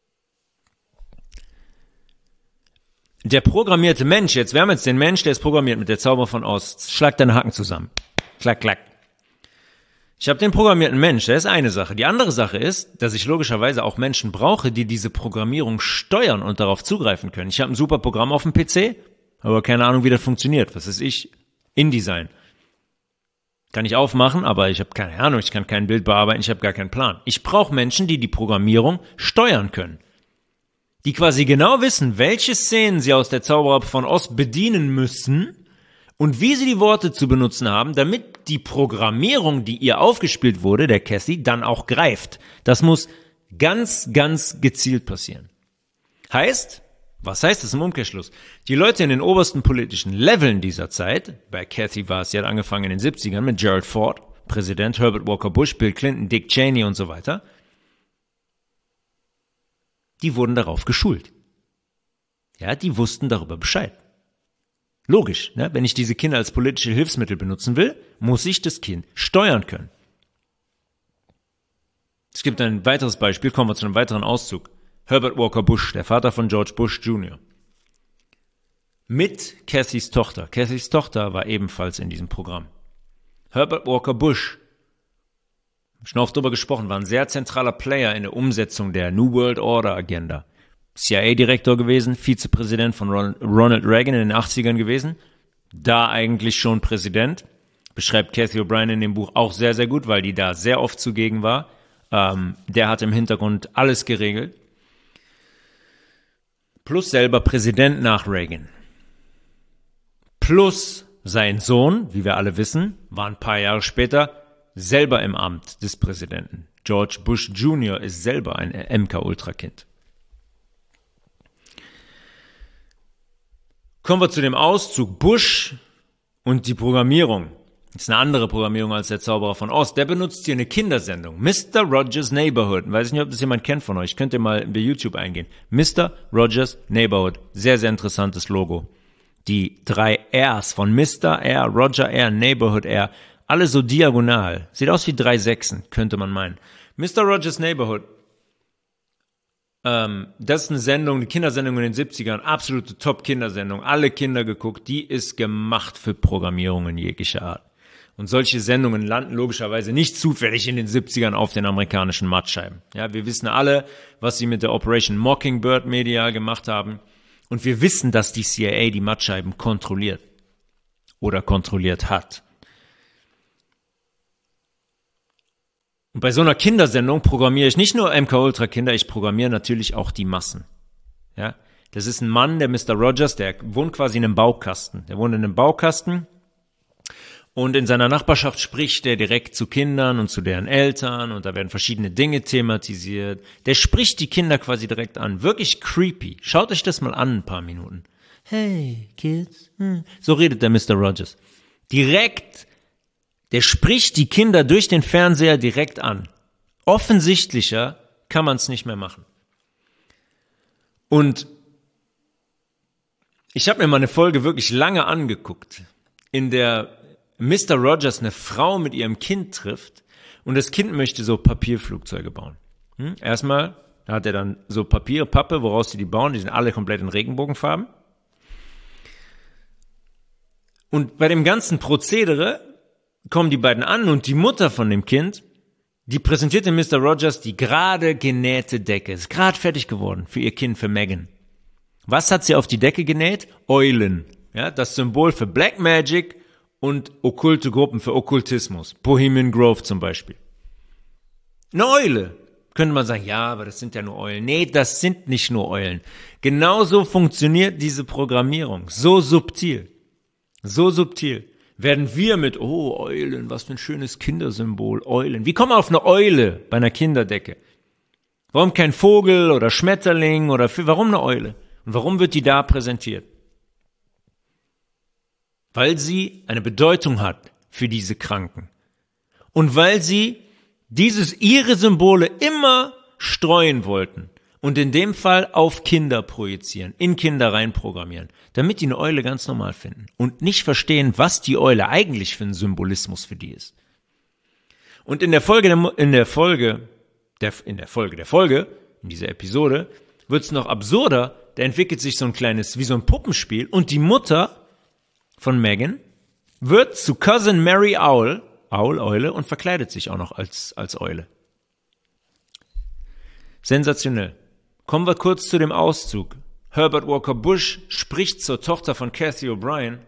Der programmierte Mensch, wir haben jetzt den Mensch, der ist programmiert mit der Zauber von Oz. Schlag deine Hacken zusammen. Klack, klack. Ich habe den programmierten Mensch, der ist eine Sache. Die andere Sache ist, dass ich logischerweise auch Menschen brauche, die diese Programmierung steuern und darauf zugreifen können. Ich habe ein super Programm auf dem PC, aber keine Ahnung, wie das funktioniert. Was ist ich? InDesign. Kann ich aufmachen, aber ich habe keine Ahnung, ich kann kein Bild bearbeiten, ich habe gar keinen Plan. Ich brauche Menschen, die die Programmierung steuern können. Die quasi genau wissen, welche Szenen sie aus der Zauberer von Oz bedienen müssen und wie sie die Worte zu benutzen haben, damit die Programmierung, die ihr aufgespielt wurde, der Cassie, dann auch greift. Das muss ganz, ganz gezielt passieren. Heißt, was heißt das im Umkehrschluss? Die Leute in den obersten politischen Leveln dieser Zeit, bei Cassie war es, sie hat angefangen in den 70ern mit Gerald Ford, Präsident, Herbert Walker Bush, Bill Clinton, Dick Cheney und so weiter, die wurden darauf geschult. Ja, die wussten darüber Bescheid. Logisch, ne? Wenn ich diese Kinder als politische Hilfsmittel benutzen will, muss ich das Kind steuern können. Es gibt ein weiteres Beispiel, kommen wir zu einem weiteren Auszug. Herbert Walker Bush, der Vater von George Bush Jr. Mit Cassies Tochter. Cassies Tochter war ebenfalls in diesem Programm. Herbert Walker Bush, schon oft darüber gesprochen, war ein sehr zentraler Player in der Umsetzung der New World Order Agenda. CIA-Direktor gewesen, Vizepräsident von Ronald Reagan in den 80ern gewesen, da eigentlich schon Präsident, beschreibt Cathy O'Brien in dem Buch auch sehr, sehr gut, weil die da sehr oft zugegen war. Der hat im Hintergrund alles geregelt. Plus selber Präsident nach Reagan. Plus Sein Sohn, wie wir alle wissen, war ein paar Jahre später selber im Amt des Präsidenten. George Bush Jr. ist selber ein MK-Ultra-Kind. Kommen wir zu dem Auszug Bush und die Programmierung. Das ist eine andere Programmierung als der Zauberer von Oz. Der benutzt hier eine Kindersendung. Mr. Rogers Neighborhood. Weiß nicht, ob das jemand kennt von euch. Könnt ihr mal bei YouTube eingehen. Mr. Rogers Neighborhood. Sehr, sehr interessantes Logo. Die 3 Rs von Mr. R, Roger R, Neighborhood R. Alle so diagonal. Sieht aus wie 3 Sechsen, könnte man meinen. Mr. Rogers Neighborhood. Das ist eine Sendung, eine Kindersendung in den 70ern. Absolute Top-Kindersendung. Alle Kinder geguckt. Die ist gemacht für Programmierungen jeglicher Art. Und solche Sendungen landen logischerweise nicht zufällig in den 70ern auf den amerikanischen Mattscheiben. Ja, wir wissen alle, was sie mit der Operation Mockingbird medial gemacht haben. Und wir wissen, dass die CIA die Mattscheiben kontrolliert. Oder kontrolliert hat. Und bei so einer Kindersendung programmiere ich nicht nur MK-Ultra-Kinder, ich programmiere natürlich auch die Massen. Ja, das ist ein Mann, der Mr. Rogers, der wohnt quasi in einem Baukasten. Der wohnt in einem Baukasten und in seiner Nachbarschaft spricht er direkt zu Kindern und zu deren Eltern und da werden verschiedene Dinge thematisiert. Der spricht die Kinder quasi direkt an. Wirklich creepy. Schaut euch das mal an, ein paar Minuten. Hey, Kids. So redet der Mr. Rogers. Direkt. Der spricht die Kinder durch den Fernseher direkt an. Offensichtlicher kann man es nicht mehr machen. Und ich habe mir mal eine Folge wirklich lange angeguckt, in der Mr. Rogers eine Frau mit ihrem Kind trifft und das Kind möchte so Papierflugzeuge bauen. Erstmal hat er dann so Pappe, woraus die bauen, die sind alle komplett in Regenbogenfarben. Und bei dem ganzen Prozedere kommen die beiden an und die Mutter von dem Kind, die präsentiert dem Mr. Rogers die gerade genähte Decke. Ist gerade fertig geworden für ihr Kind, für Megan. Was hat sie auf die Decke genäht? Eulen. Ja, das Symbol für Black Magic und okkulte Gruppen, für Okkultismus. Bohemian Grove zum Beispiel. Eine Eule. Könnte man sagen, ja, aber das sind ja nur Eulen. Nee, das sind nicht nur Eulen. Genauso funktioniert diese Programmierung. So subtil. So subtil. Werden wir mit, oh, Eulen, was für ein schönes Kindersymbol, Eulen. Wie kommen wir auf eine Eule bei einer Kinderdecke? Warum kein Vogel oder Schmetterling oder warum eine Eule? Und warum wird die da präsentiert? Weil sie eine Bedeutung hat für diese Kranken. Und weil sie ihre Symbole immer streuen wollten. Und in dem Fall auf Kinder projizieren, in Kinder reinprogrammieren, damit die eine Eule ganz normal finden und nicht verstehen, was die Eule eigentlich für ein Symbolismus für die ist. Und in dieser Episode, wird es noch absurder, da entwickelt sich so ein kleines, wie so ein Puppenspiel und die Mutter von Megan wird zu Cousin Mary Owl, Eule, und verkleidet sich auch noch als Eule. Sensationell. Kommen wir kurz zu dem Auszug. Herbert Walker Bush spricht zur Tochter von Cathy O'Brien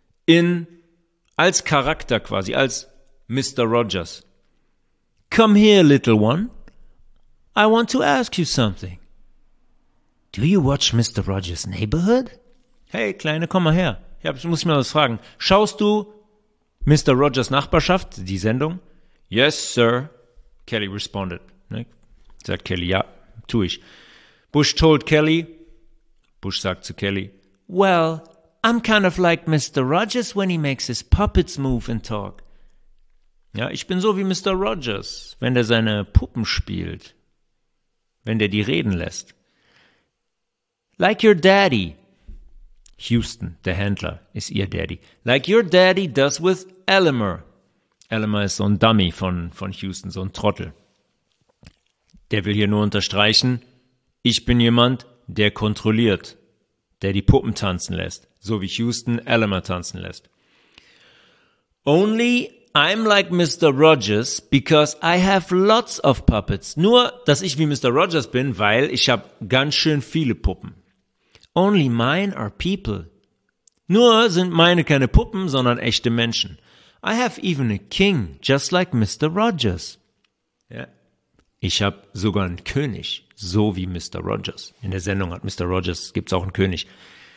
als Charakter quasi, als Mr. Rogers. Come here, little one. I want to ask you something. Do you watch Mr. Rogers' Neighborhood? Hey, Kleine, komm mal her. Ich muss mir was fragen. Schaust du Mr. Rogers' Nachbarschaft, die Sendung? Yes, sir. Kelly responded. Sagt Kelly, ja, tu ich. Bush told Kelly, Bush sagt zu Kelly, well, I'm kind of like Mr. Rogers when he makes his puppets move and talk. Ja, ich bin so wie Mr. Rogers, wenn der seine Puppen spielt, wenn der die reden lässt. Like your daddy. Houston, der Händler, ist ihr Daddy. Like your daddy does with Elmer. Elmer ist so ein Dummy von Houston, so ein Trottel. Der will hier nur unterstreichen, ich bin jemand, der kontrolliert, der die Puppen tanzen lässt, so wie Houston Elmer tanzen lässt. Only I'm like Mr. Rogers because I have lots of puppets. Nur, dass ich wie Mr. Rogers bin, weil ich habe ganz schön viele Puppen. Only mine are people. Nur sind meine keine Puppen, sondern echte Menschen. I have even a king, just like Mr. Rogers. Ja. Ich habe sogar einen König, so wie Mr. Rogers. In der Sendung hat Mr. Rogers, gibt's auch einen König.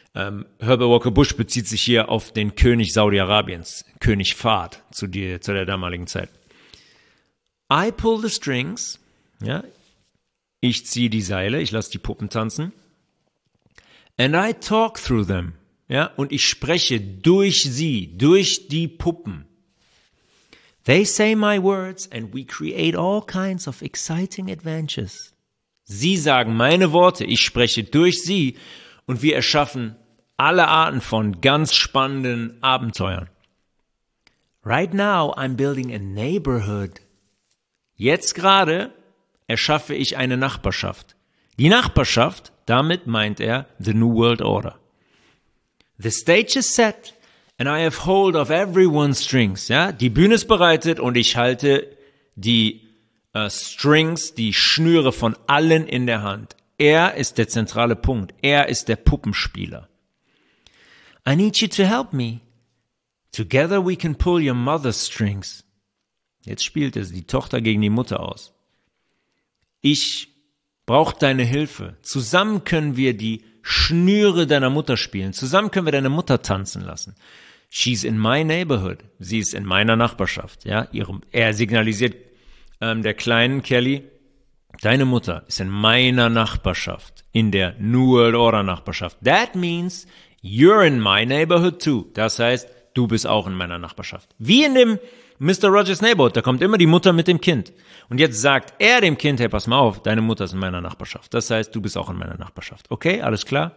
Herbert Walker Bush bezieht sich hier auf den König Saudi-Arabiens, König Fahd zu der damaligen Zeit. I pull the strings, ja, ich ziehe die Seile, ich lasse die Puppen tanzen. And I talk through them, ja, und ich spreche durch sie, durch die Puppen. They say my words and we create all kinds of exciting adventures. Sie sagen meine Worte, ich spreche durch sie und wir erschaffen alle Arten von ganz spannenden Abenteuern. Right now I'm building a neighborhood. Jetzt gerade erschaffe ich eine Nachbarschaft. Die Nachbarschaft, damit meint er the New World Order. The stage is set and I have hold of everyone's strings. Ja, die Bühne ist bereitet und ich halte die Strings, die Schnüre von allen in der Hand. Er ist der zentrale Punkt. Er ist der Puppenspieler. I need you to help me. Together we can pull your mother's strings. Jetzt spielt es die Tochter gegen die Mutter aus. Ich brauche deine Hilfe. Zusammen können wir die Schnüre deiner Mutter spielen. Zusammen können wir deine Mutter tanzen lassen. She's in my neighborhood. Sie ist in meiner Nachbarschaft. Ja, er signalisiert der kleinen Kelly, deine Mutter ist in meiner Nachbarschaft, in der New World Order Nachbarschaft. That means you're in my neighborhood too. Das heißt, du bist auch in meiner Nachbarschaft. Wie in dem Mr. Rogers Neighborhood, da kommt immer die Mutter mit dem Kind. Und jetzt sagt er dem Kind, hey, pass mal auf, deine Mutter ist in meiner Nachbarschaft. Das heißt, du bist auch in meiner Nachbarschaft. Okay, alles klar?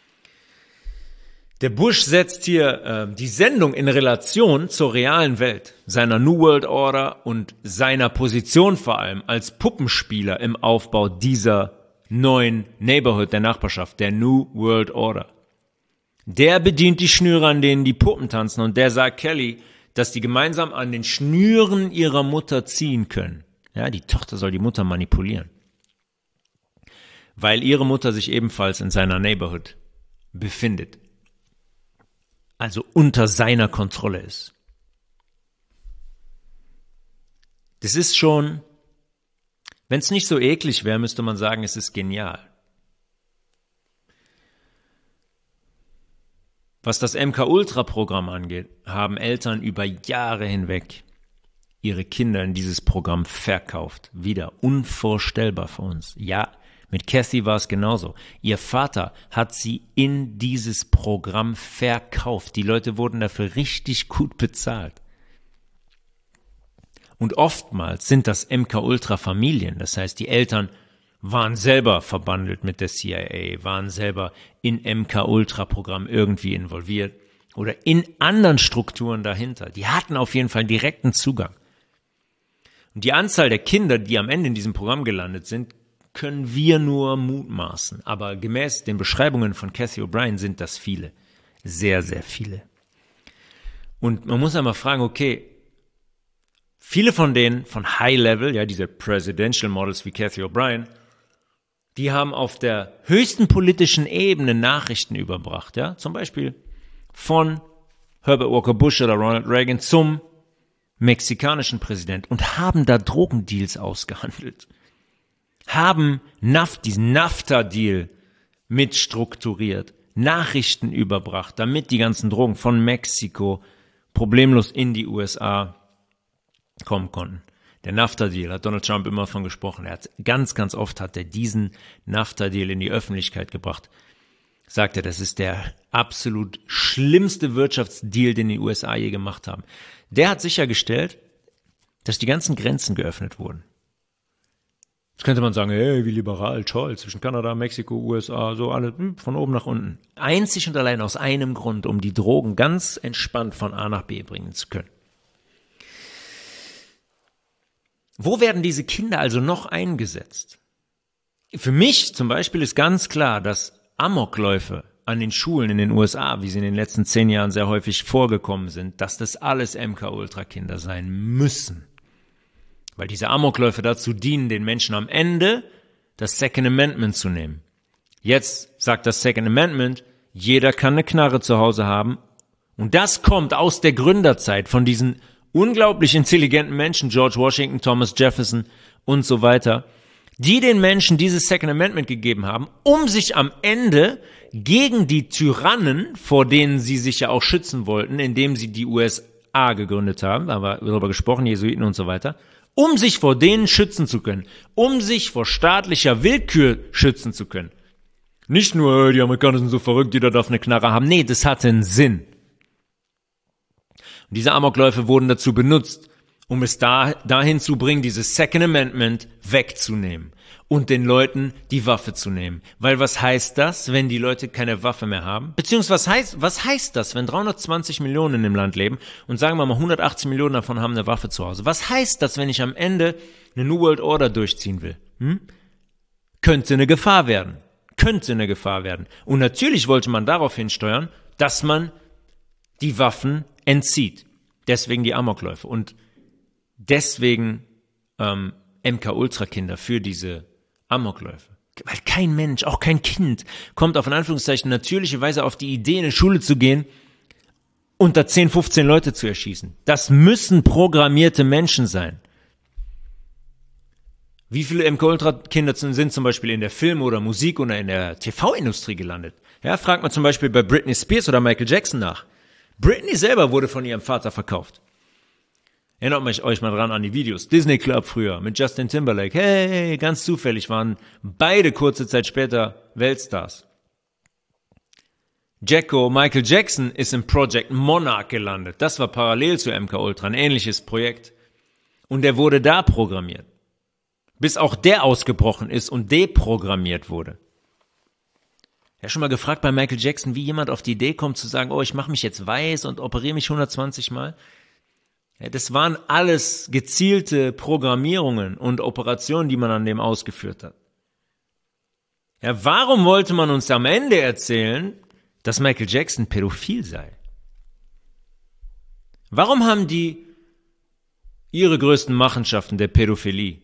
Der Bush setzt hier die Sendung in Relation zur realen Welt, seiner New World Order und seiner Position vor allem als Puppenspieler im Aufbau dieser neuen Neighborhood, der Nachbarschaft, der New World Order. Der bedient die Schnüre, an denen die Puppen tanzen, und der sagt Kelly, dass die gemeinsam an den Schnüren ihrer Mutter ziehen können. Ja, die Tochter soll die Mutter manipulieren, weil ihre Mutter sich ebenfalls in seiner Neighborhood befindet. Also unter seiner Kontrolle ist. Das ist schon, wenn es nicht so eklig wäre, müsste man sagen, es ist genial. Was das MK-Ultra-Programm angeht, haben Eltern über Jahre hinweg ihre Kinder in dieses Programm verkauft. Wieder unvorstellbar für uns. Ja, mit Kathy war es genauso. Ihr Vater hat sie in dieses Programm verkauft. Die Leute wurden dafür richtig gut bezahlt. Und oftmals sind das MK-Ultra-Familien. Das heißt, die Eltern waren selber verbandelt mit der CIA, waren selber in MK-Ultra-Programm irgendwie involviert oder in anderen Strukturen dahinter. Die hatten auf jeden Fall direkten Zugang. Und die Anzahl der Kinder, die am Ende in diesem Programm gelandet sind, können wir nur mutmaßen. Aber gemäß den Beschreibungen von Cathy O'Brien sind das viele. Sehr, sehr viele. Und man muss einmal fragen, okay, viele von denen von High Level, ja, diese Presidential Models wie Cathy O'Brien, die haben auf der höchsten politischen Ebene Nachrichten überbracht, ja, zum Beispiel von Herbert Walker Bush oder Ronald Reagan zum mexikanischen Präsident und haben da Drogendeals ausgehandelt. Haben diesen NAFTA-Deal mitstrukturiert, Nachrichten überbracht, damit die ganzen Drogen von Mexiko problemlos in die USA kommen konnten. Der NAFTA-Deal, hat Donald Trump immer von gesprochen. Ganz oft hat er diesen NAFTA-Deal in die Öffentlichkeit gebracht. Sagt er, das ist der absolut schlimmste Wirtschaftsdeal, den die USA je gemacht haben. Der hat sichergestellt, dass die ganzen Grenzen geöffnet wurden. Jetzt könnte man sagen, hey, wie liberal, toll, zwischen Kanada, Mexiko, USA, so alles von oben nach unten. Einzig und allein aus einem Grund, um die Drogen ganz entspannt von A nach B bringen zu können. Wo werden diese Kinder also noch eingesetzt? Für mich zum Beispiel ist ganz klar, dass Amokläufe an den Schulen in den USA, wie sie in den letzten 10 Jahren sehr häufig vorgekommen sind, dass das alles MK-Ultra-Kinder sein müssen. Weil diese Amokläufe dazu dienen, den Menschen am Ende das Second Amendment zu nehmen. Jetzt sagt das Second Amendment, jeder kann eine Knarre zu Hause haben. Und das kommt aus der Gründerzeit von diesen unglaublich intelligenten Menschen, George Washington, Thomas Jefferson und so weiter, die den Menschen dieses Second Amendment gegeben haben, um sich am Ende gegen die Tyrannen, vor denen sie sich ja auch schützen wollten, indem sie die USA gegründet haben, da haben wir darüber gesprochen, Jesuiten und so weiter, um sich vor denen schützen zu können, um sich vor staatlicher Willkür schützen zu können. Nicht nur, die Amerikaner sind so verrückt, jeder darf eine Knarre haben. Nee, das hatte einen Sinn. Und diese Amokläufe wurden dazu benutzt, um es dahin zu bringen, dieses Second Amendment wegzunehmen und den Leuten die Waffe zu nehmen. Weil was heißt das, wenn die Leute keine Waffe mehr haben? Beziehungsweise was heißt das, wenn 320 Millionen im Land leben und sagen wir mal 180 Millionen davon haben eine Waffe zu Hause? Was heißt das, wenn ich am Ende eine New World Order durchziehen will? Könnte eine Gefahr werden. Und natürlich wollte man darauf hinsteuern, dass man die Waffen entzieht. Deswegen die Amokläufe. Und deswegen MK-Ultra-Kinder für diese Amokläufe. Weil kein Mensch, auch kein Kind, kommt auf in Anführungszeichen natürliche Weise auf die Idee, in eine Schule zu gehen und da 10, 15 Leute zu erschießen. Das müssen programmierte Menschen sein. Wie viele MK-Ultra-Kinder sind zum Beispiel in der Film- oder Musik- oder in der TV-Industrie gelandet? Ja, fragt man zum Beispiel bei Britney Spears oder Michael Jackson nach. Britney selber wurde von ihrem Vater verkauft. Erinnert euch mal dran an die Videos. Disney Club früher mit Justin Timberlake. Hey, ganz zufällig waren beide kurze Zeit später Weltstars. Michael Jackson ist im Project Monarch gelandet. Das war parallel zu MK-Ultra, ein ähnliches Projekt. Und er wurde da programmiert. Bis auch der ausgebrochen ist und deprogrammiert wurde. Ja, schon mal gefragt bei Michael Jackson, wie jemand auf die Idee kommt zu sagen, oh, ich mache mich jetzt weiß und operiere mich 120 Mal. Ja, das waren alles gezielte Programmierungen und Operationen, die man an dem ausgeführt hat. Ja, warum wollte man uns am Ende erzählen, dass Michael Jackson pädophil sei? Warum haben die ihre größten Machenschaften der Pädophilie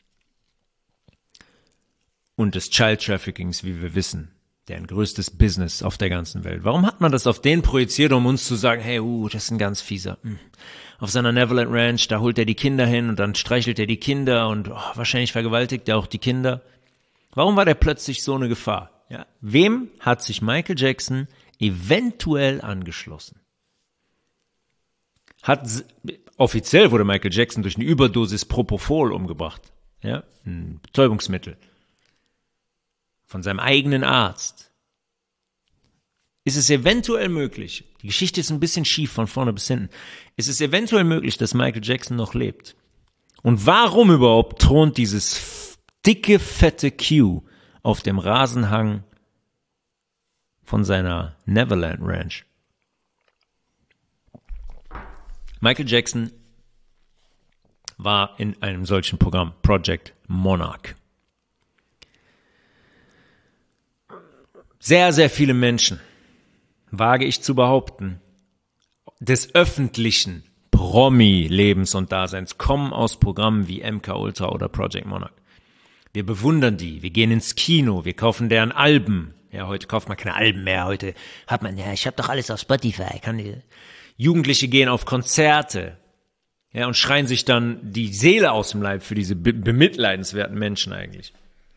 und des Child Traffickings, wie wir wissen, deren größtes Business auf der ganzen Welt. Warum hat man das auf den projiziert, um uns zu sagen, hey, das ist ein ganz fieser. Auf seiner Neverland Ranch, da holt er die Kinder hin und dann streichelt er die Kinder und wahrscheinlich vergewaltigt er auch die Kinder. Warum war der plötzlich so eine Gefahr? Ja, wem hat sich Michael Jackson eventuell angeschlossen? Offiziell wurde Michael Jackson durch eine Überdosis Propofol umgebracht. Ja, ein Betäubungsmittel. Von seinem eigenen Arzt. Ist es eventuell möglich, die Geschichte ist ein bisschen schief von vorne bis hinten, ist es eventuell möglich, dass Michael Jackson noch lebt? Und warum überhaupt thront dieses dicke, fette Q auf dem Rasenhang von seiner Neverland Ranch? Michael Jackson war in einem solchen Programm, Project Monarch. Sehr, sehr viele Menschen, wage ich zu behaupten, des öffentlichen Promi-Lebens und Daseins kommen aus Programmen wie MK-Ultra oder Project Monarch. Wir bewundern die, wir gehen ins Kino, wir kaufen deren Alben. Ja, heute kauft man keine Alben mehr, heute hat man, ja, ich habe doch alles auf Spotify. Jugendliche gehen auf Konzerte, ja, und schreien sich dann die Seele aus dem Leib für diese bemitleidenswerten Menschen eigentlich.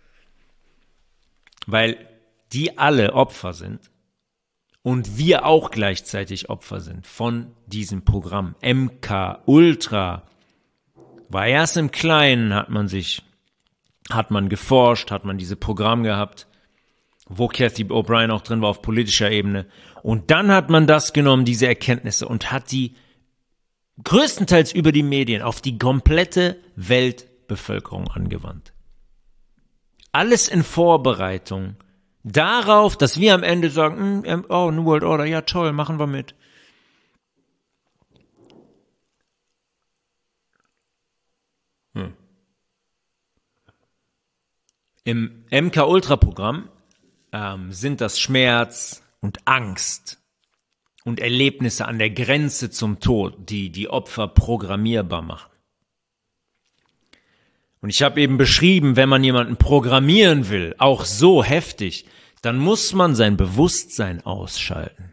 Weil die alle Opfer sind und wir auch gleichzeitig Opfer sind von diesem Programm. MK Ultra war erst im Kleinen, hat man geforscht, hat man diese Programm gehabt, wo Cathy O'Brien auch drin war auf politischer Ebene. Und dann hat man das genommen, diese Erkenntnisse, und hat die größtenteils über die Medien auf die komplette Weltbevölkerung angewandt. Alles in Vorbereitung darauf, dass wir am Ende sagen, New World Order, ja toll, machen wir mit. Im MK-Ultra-Programm sind das Schmerz und Angst und Erlebnisse an der Grenze zum Tod, die die Opfer programmierbar machen. Und ich habe eben beschrieben, wenn man jemanden programmieren will, auch so heftig, dann muss man sein Bewusstsein ausschalten.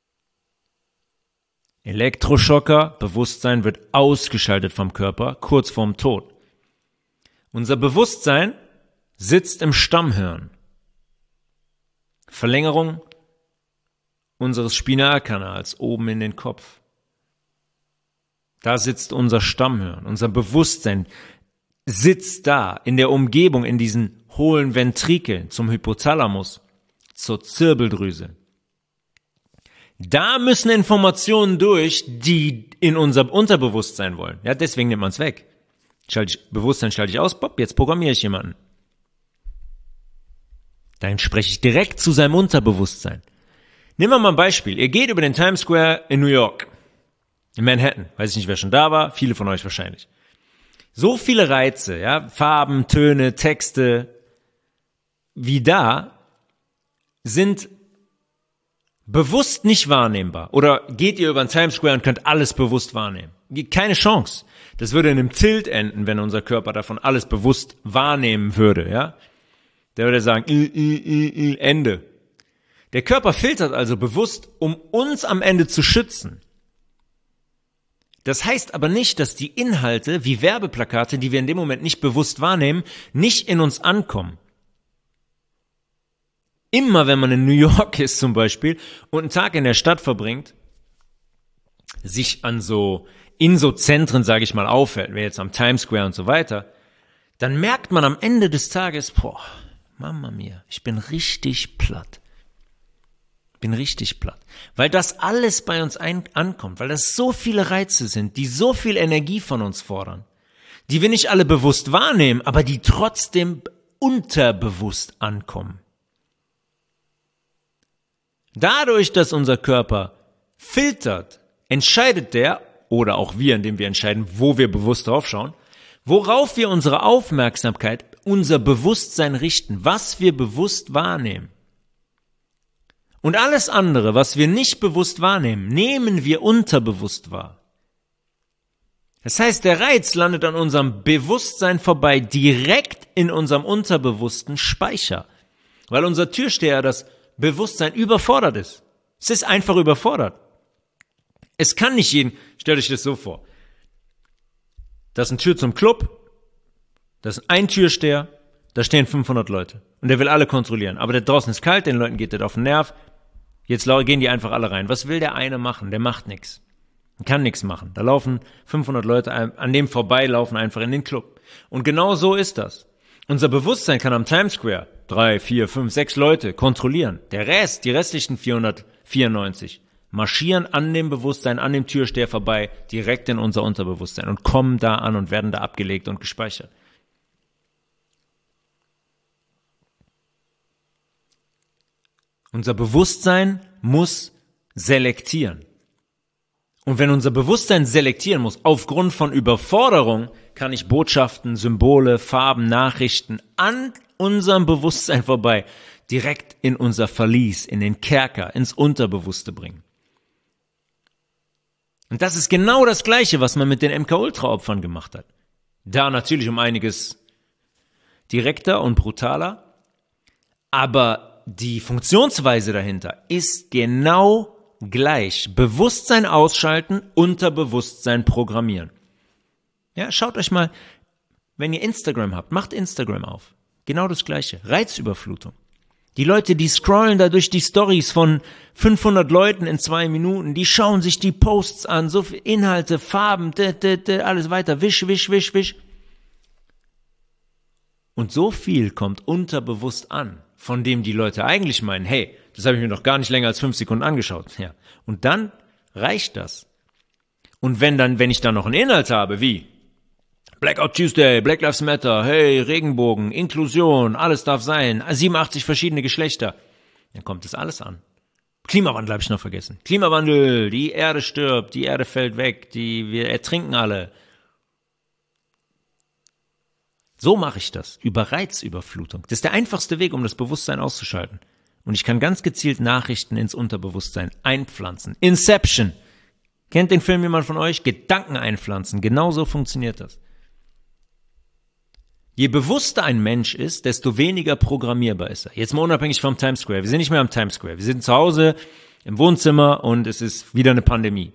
Elektroschocker, Bewusstsein wird ausgeschaltet vom Körper, kurz vorm Tod. Unser Bewusstsein sitzt im Stammhirn. Verlängerung unseres Spinalkanals oben in den Kopf. Da sitzt unser Stammhirn, unser Bewusstsein sitzt da in der Umgebung, in diesen hohlen Ventrikeln zum Hypothalamus, zur Zirbeldrüse. Da müssen Informationen durch, die in unser Unterbewusstsein wollen. Ja, deswegen nimmt man es weg. Bewusstsein schalte ich aus, pop, jetzt programmiere ich jemanden. Dann spreche ich direkt zu seinem Unterbewusstsein. Nehmen wir mal ein Beispiel. Ihr geht über den Times Square in New York, in Manhattan. Weiß ich nicht, wer schon da war, viele von euch wahrscheinlich. So viele Reize, ja, Farben, Töne, Texte, wie da, sind bewusst nicht wahrnehmbar. Oder geht ihr über den Times Square und könnt alles bewusst wahrnehmen? Keine Chance. Das würde in einem Tilt enden, wenn unser Körper davon alles bewusst wahrnehmen würde, ja. Der würde sagen, Ende. Der Körper filtert also bewusst, um uns am Ende zu schützen. Das heißt aber nicht, dass die Inhalte wie Werbeplakate, die wir in dem Moment nicht bewusst wahrnehmen, nicht in uns ankommen. Immer wenn man in New York ist zum Beispiel und einen Tag in der Stadt verbringt, sich in so Zentren, sage ich mal, aufhält, wie jetzt am Times Square und so weiter, dann merkt man am Ende des Tages, boah, Mama mia, ich bin richtig platt. Weil das alles bei uns ankommt, weil das so viele Reize sind, die so viel Energie von uns fordern, die wir nicht alle bewusst wahrnehmen, aber die trotzdem unterbewusst ankommen. Dadurch, dass unser Körper filtert, entscheidet der, oder auch wir, indem wir entscheiden, wo wir bewusst drauf schauen, worauf wir unsere Aufmerksamkeit, unser Bewusstsein richten, was wir bewusst wahrnehmen. Und alles andere, was wir nicht bewusst wahrnehmen, nehmen wir unterbewusst wahr. Das heißt, der Reiz landet an unserem Bewusstsein vorbei, direkt in unserem unterbewussten Speicher, weil unser Türsteher, das Bewusstsein, überfordert ist. Es ist einfach überfordert. Es kann nicht jeden, stellt euch das so vor, das ist eine Tür zum Club, das ist ein Türsteher, da stehen 500 Leute und der will alle kontrollieren, aber da draußen ist kalt, den Leuten geht das auf den Nerv, jetzt gehen die einfach alle rein. Was will der eine machen? Der macht nichts. Kann nichts machen. Da laufen 500 Leute an dem vorbei, laufen einfach in den Club. Und genau so ist das. Unser Bewusstsein kann am Times Square 3, 4, 5, 6 Leute kontrollieren. Der Rest, die restlichen 494, marschieren an dem Bewusstsein, an dem Türsteher vorbei, direkt in unser Unterbewusstsein und kommen da an und werden da abgelegt und gespeichert. Unser Bewusstsein muss selektieren. Und wenn unser Bewusstsein selektieren muss, aufgrund von Überforderung, kann ich Botschaften, Symbole, Farben, Nachrichten an unserem Bewusstsein vorbei direkt in unser Verlies, in den Kerker, ins Unterbewusste bringen. Und das ist genau das Gleiche, was man mit den MK-Ultra-Opfern gemacht hat. Da natürlich um einiges direkter und brutaler, aber die Funktionsweise dahinter ist genau gleich. Bewusstsein ausschalten, Unterbewusstsein programmieren. Ja, schaut euch mal, wenn ihr Instagram habt, macht Instagram auf. Genau das Gleiche. Reizüberflutung. Die Leute, die scrollen da durch die Stories von 500 Leuten in 2 Minuten, die schauen sich die Posts an, so viel Inhalte, Farben, alles weiter, wisch, wisch, wisch, wisch. Und so viel kommt unterbewusst an, von dem die Leute eigentlich meinen, hey, das habe ich mir noch gar nicht länger als 5 Sekunden angeschaut. Ja. Und dann reicht das. Und wenn ich dann noch einen Inhalt habe, wie Blackout Tuesday, Black Lives Matter, hey, Regenbogen, Inklusion, alles darf sein, 87 verschiedene Geschlechter, dann kommt das alles an. Klimawandel habe ich noch vergessen. Klimawandel, die Erde stirbt, die Erde fällt weg, wir ertrinken alle. So mache ich das, über Reizüberflutung. Das ist der einfachste Weg, um das Bewusstsein auszuschalten. Und ich kann ganz gezielt Nachrichten ins Unterbewusstsein einpflanzen. Inception. Kennt den Film jemand von euch? Gedanken einpflanzen. Genauso funktioniert das. Je bewusster ein Mensch ist, desto weniger programmierbar ist er. Jetzt mal unabhängig vom Times Square. Wir sind nicht mehr am Times Square. Wir sind zu Hause im Wohnzimmer und es ist wieder eine Pandemie.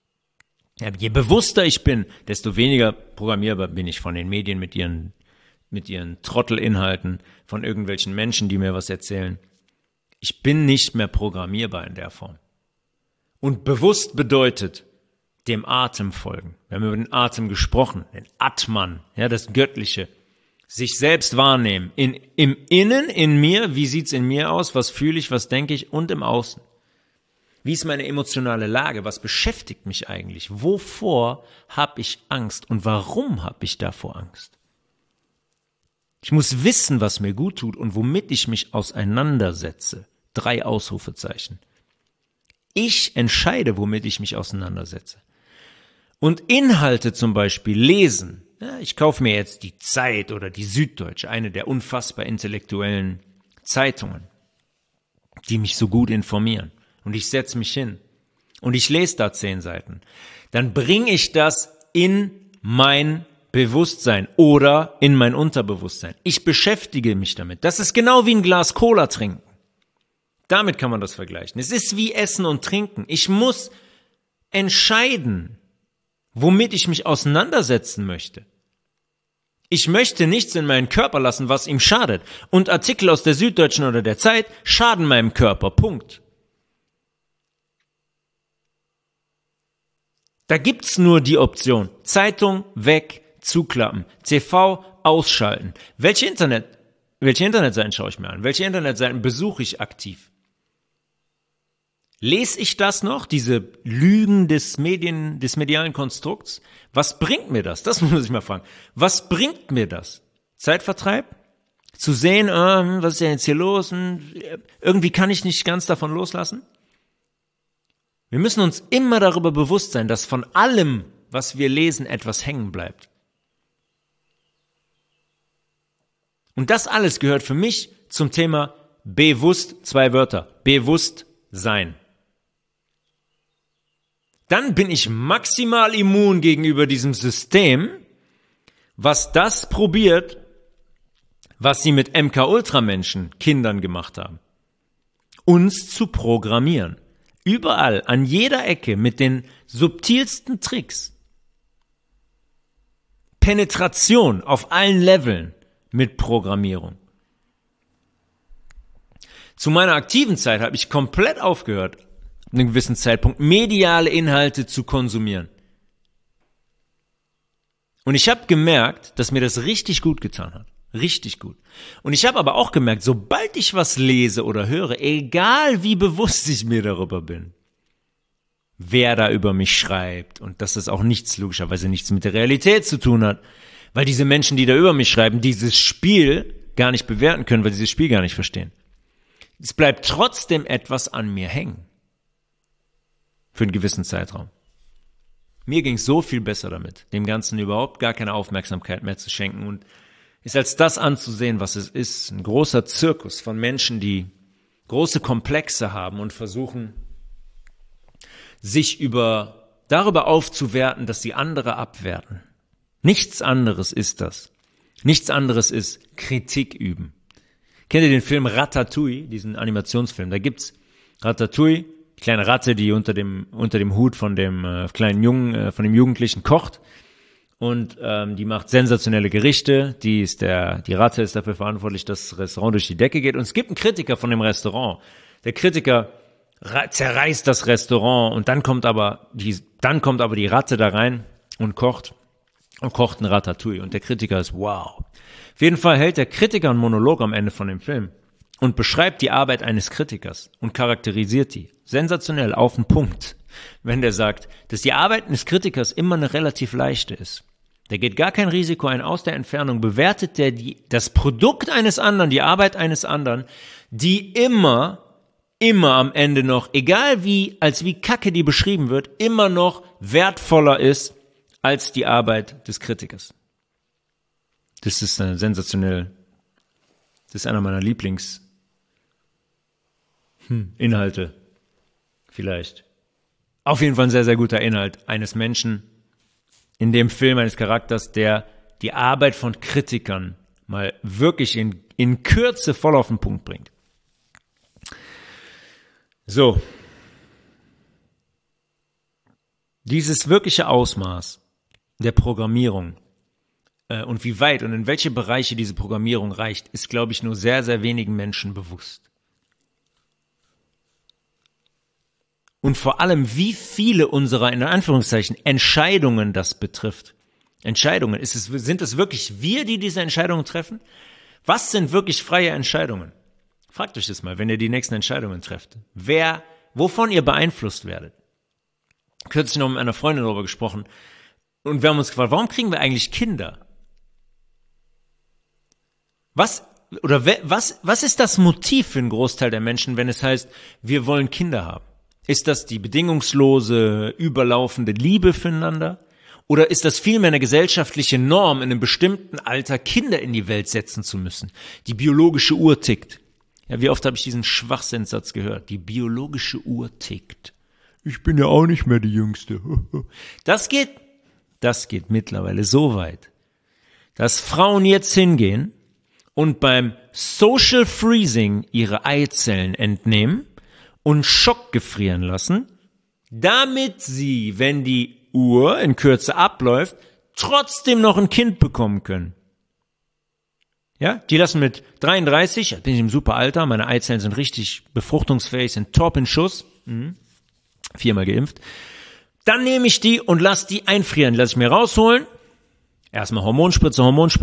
Ja, je bewusster ich bin, desto weniger programmierbar bin ich von den Medien mit ihren mit ihren Trottelinhalten von irgendwelchen Menschen, die mir was erzählen. Ich bin nicht mehr programmierbar in der Form. Und bewusst bedeutet, dem Atem folgen. Wir haben über den Atem gesprochen, den Atman, ja, das Göttliche. Sich selbst wahrnehmen. Im Innen, in mir, wie sieht's in mir aus, was fühle ich, was denke ich und im Außen. Wie ist meine emotionale Lage? Was beschäftigt mich eigentlich? Wovor habe ich Angst und warum habe ich davor Angst? Ich muss wissen, was mir gut tut und womit ich mich auseinandersetze. 3 Ausrufezeichen. Ich entscheide, womit ich mich auseinandersetze. Und Inhalte zum Beispiel lesen. Ja, ich kaufe mir jetzt die Zeit oder die Süddeutsche, eine der unfassbar intellektuellen Zeitungen, die mich so gut informieren. Und ich setze mich hin und ich lese da 10 Seiten. Dann bringe ich das in mein Bewusstsein oder in mein Unterbewusstsein. Ich beschäftige mich damit. Das ist genau wie ein Glas Cola trinken. Damit kann man das vergleichen. Es ist wie Essen und Trinken. Ich muss entscheiden, womit ich mich auseinandersetzen möchte. Ich möchte nichts in meinen Körper lassen, was ihm schadet. Und Artikel aus der Süddeutschen oder der Zeit schaden meinem Körper. Punkt. Da gibt's nur die Option. Zeitung weg, zuklappen. TV ausschalten. Welche Internetseiten schaue ich mir an? Welche Internetseiten besuche ich aktiv? Lese ich das noch, diese Lügen des medialen Konstrukts? Was bringt mir das? Das muss ich mal fragen. Was bringt mir das? Zeitvertreib? Zu sehen, was ist denn jetzt hier los? Irgendwie kann ich nicht ganz davon loslassen? Wir müssen uns immer darüber bewusst sein, dass von allem, was wir lesen, etwas hängen bleibt. Und das alles gehört für mich zum Thema bewusst, 2 Wörter, Bewusstsein. Dann bin ich maximal immun gegenüber diesem System, was das probiert, was sie mit MK-Ultra-Menschen, Kindern gemacht haben. Uns zu programmieren. Überall, an jeder Ecke, mit den subtilsten Tricks. Penetration auf allen Leveln mit Programmierung. Zu meiner aktiven Zeit habe ich komplett aufgehört, an einem gewissen Zeitpunkt mediale Inhalte zu konsumieren. Und ich habe gemerkt, dass mir das richtig gut getan hat. Richtig gut. Und ich habe aber auch gemerkt, sobald ich was lese oder höre, egal wie bewusst ich mir darüber bin, wer da über mich schreibt und dass das auch logischerweise nichts mit der Realität zu tun hat, weil diese Menschen, die da über mich schreiben, dieses Spiel gar nicht bewerten können, weil sie dieses Spiel gar nicht verstehen. Es bleibt trotzdem etwas an mir hängen. Für einen gewissen Zeitraum. Mir ging es so viel besser damit, dem Ganzen überhaupt gar keine Aufmerksamkeit mehr zu schenken und ist als das anzusehen, was es ist. Ein großer Zirkus von Menschen, die große Komplexe haben und versuchen, sich darüber aufzuwerten, dass sie andere abwerten. Nichts anderes ist das. Nichts anderes ist Kritik üben. Kennt ihr den Film Ratatouille, diesen Animationsfilm? Da gibt's Ratatouille, die kleine Ratte, die unter dem Hut von dem kleinen Jungen, von dem Jugendlichen kocht. Und die macht sensationelle Gerichte. Die Ratte ist dafür verantwortlich, dass das Restaurant durch die Decke geht. Und es gibt einen Kritiker von dem Restaurant. Der Kritiker zerreißt das Restaurant und dann kommt aber die Ratte da rein und kocht ein Ratatouille. Und der Kritiker ist wow. Auf jeden Fall hält der Kritiker einen Monolog am Ende von dem Film und beschreibt die Arbeit eines Kritikers und charakterisiert die. Sensationell, auf den Punkt. Wenn der sagt, dass die Arbeit eines Kritikers immer eine relativ leichte ist. Der geht gar kein Risiko ein. Aus der Entfernung bewertet der das Produkt eines anderen, die Arbeit eines anderen, die immer am Ende noch, egal als wie kacke die beschrieben wird, immer noch wertvoller ist als die Arbeit des Kritikers. Das ist sensationell. Das ist einer meiner Inhalte. Vielleicht. Auf jeden Fall ein sehr, sehr guter Inhalt eines Menschen in dem Film eines Charakters, der die Arbeit von Kritikern mal wirklich in Kürze voll auf den Punkt bringt. So. Dieses wirkliche Ausmaß der Programmierung und wie weit und in welche Bereiche diese Programmierung reicht, ist, glaube ich, nur sehr, sehr wenigen Menschen bewusst. Und vor allem, wie viele unserer, in Anführungszeichen, Entscheidungen das betrifft. Entscheidungen. Sind es wirklich wir, die diese Entscheidungen treffen? Was sind wirklich freie Entscheidungen? Fragt euch das mal, wenn ihr die nächsten Entscheidungen trefft. Wovon ihr beeinflusst werdet. Kürzlich noch mit einer Freundin darüber gesprochen und wir haben uns gefragt, warum kriegen wir eigentlich Kinder? Was ist das Motiv für einen Großteil der Menschen, wenn es heißt, wir wollen Kinder haben? Ist das die bedingungslose, überlaufende Liebe füreinander? Oder ist das vielmehr eine gesellschaftliche Norm, in einem bestimmten Alter Kinder in die Welt setzen zu müssen? Die biologische Uhr tickt. Ja, wie oft habe ich diesen Schwachsinnssatz gehört? Die biologische Uhr tickt. Ich bin ja auch nicht mehr die Jüngste. Das geht mittlerweile so weit, dass Frauen jetzt hingehen und beim Social Freezing ihre Eizellen entnehmen und schockgefrieren lassen, damit sie, wenn die Uhr in Kürze abläuft, trotzdem noch ein Kind bekommen können. Ja, die lassen mit 33, bin ich im super Alter, meine Eizellen sind richtig befruchtungsfähig, sind top in Schuss, 4-mal geimpft. Dann nehme ich die und lasse die einfrieren, lasse ich mir rausholen. Erstmal Hormonspritze,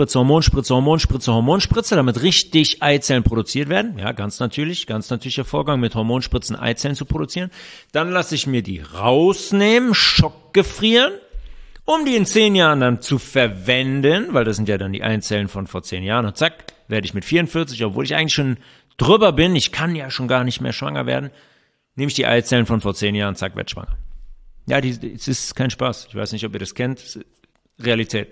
damit richtig Eizellen produziert werden. Ja, ganz natürlicher Vorgang, mit Hormonspritzen Eizellen zu produzieren. Dann lasse ich mir die rausnehmen, schockgefrieren, um die in 10 Jahren dann zu verwenden, weil das sind ja dann die Eizellen von vor 10 Jahren. Und zack, werde ich mit 44, obwohl ich eigentlich schon drüber bin, ich kann ja schon gar nicht mehr schwanger werden, nehme ich die Eizellen von vor 10 Jahren, zack, werde schwanger. Ja, es ist kein Spaß. Ich weiß nicht, ob ihr das kennt. Realität.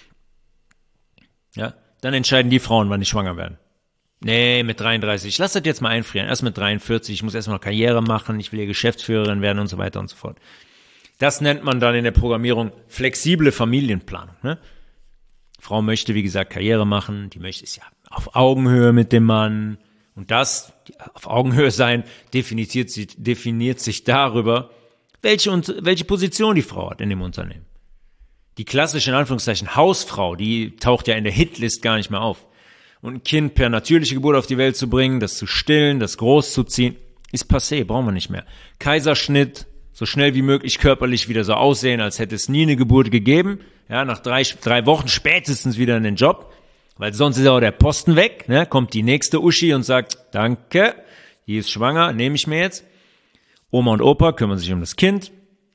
Ja, dann entscheiden die Frauen, wann die schwanger werden. Nee, mit 33. Ich lasse das jetzt mal einfrieren. Erst mit 43. Ich muss erstmal Karriere machen. Ich will ja Geschäftsführerin werden und so weiter und so fort. Das nennt man dann in der Programmierung flexible Familienplanung. Ne? Frau möchte, wie gesagt, Karriere machen. Die möchte es ja auf Augenhöhe mit dem Mann. Und das, auf Augenhöhe sein, definiert sich darüber, welche Position die Frau hat in dem Unternehmen. Die klassische, in Anführungszeichen, Hausfrau, die taucht ja in der Hitlist gar nicht mehr auf. Und ein Kind per natürliche Geburt auf die Welt zu bringen, das zu stillen, das großzuziehen, ist passé, brauchen wir nicht mehr. Kaiserschnitt, so schnell wie möglich körperlich wieder so aussehen, als hätte es nie eine Geburt gegeben. Ja, nach 3 Wochen spätestens wieder in den Job, weil sonst ist auch der Posten weg. Ne? Kommt die nächste Uschi und sagt, danke, die ist schwanger, nehme ich mir jetzt. Oma und Opa kümmern sich um das Kind.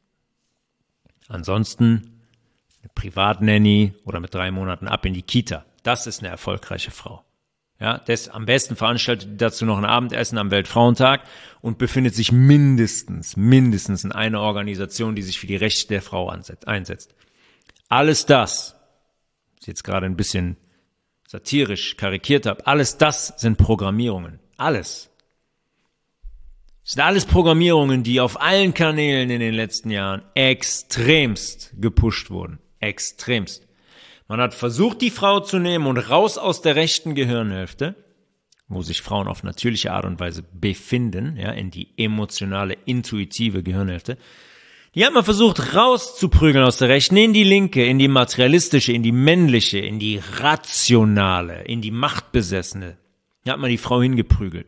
Ansonsten eine Privatnanny oder mit 3 Monaten ab in die Kita. Das ist eine erfolgreiche Frau. Ja, am besten veranstaltet dazu noch ein Abendessen am Weltfrauentag und befindet sich mindestens in einer Organisation, die sich für die Rechte der Frau einsetzt. Alles das, was ich jetzt gerade ein bisschen satirisch karikiert habe, alles das sind Programmierungen. Alles. Das sind alles Programmierungen, die auf allen Kanälen in den letzten Jahren extremst gepusht wurden. Extremst. Man hat versucht, die Frau zu nehmen und raus aus der rechten Gehirnhälfte, wo sich Frauen auf natürliche Art und Weise befinden, ja, in die emotionale, intuitive Gehirnhälfte. Die hat man versucht, rauszuprügeln aus der rechten, in die linke, in die materialistische, in die männliche, in die rationale, in die machtbesessene. Da hat man die Frau hingeprügelt.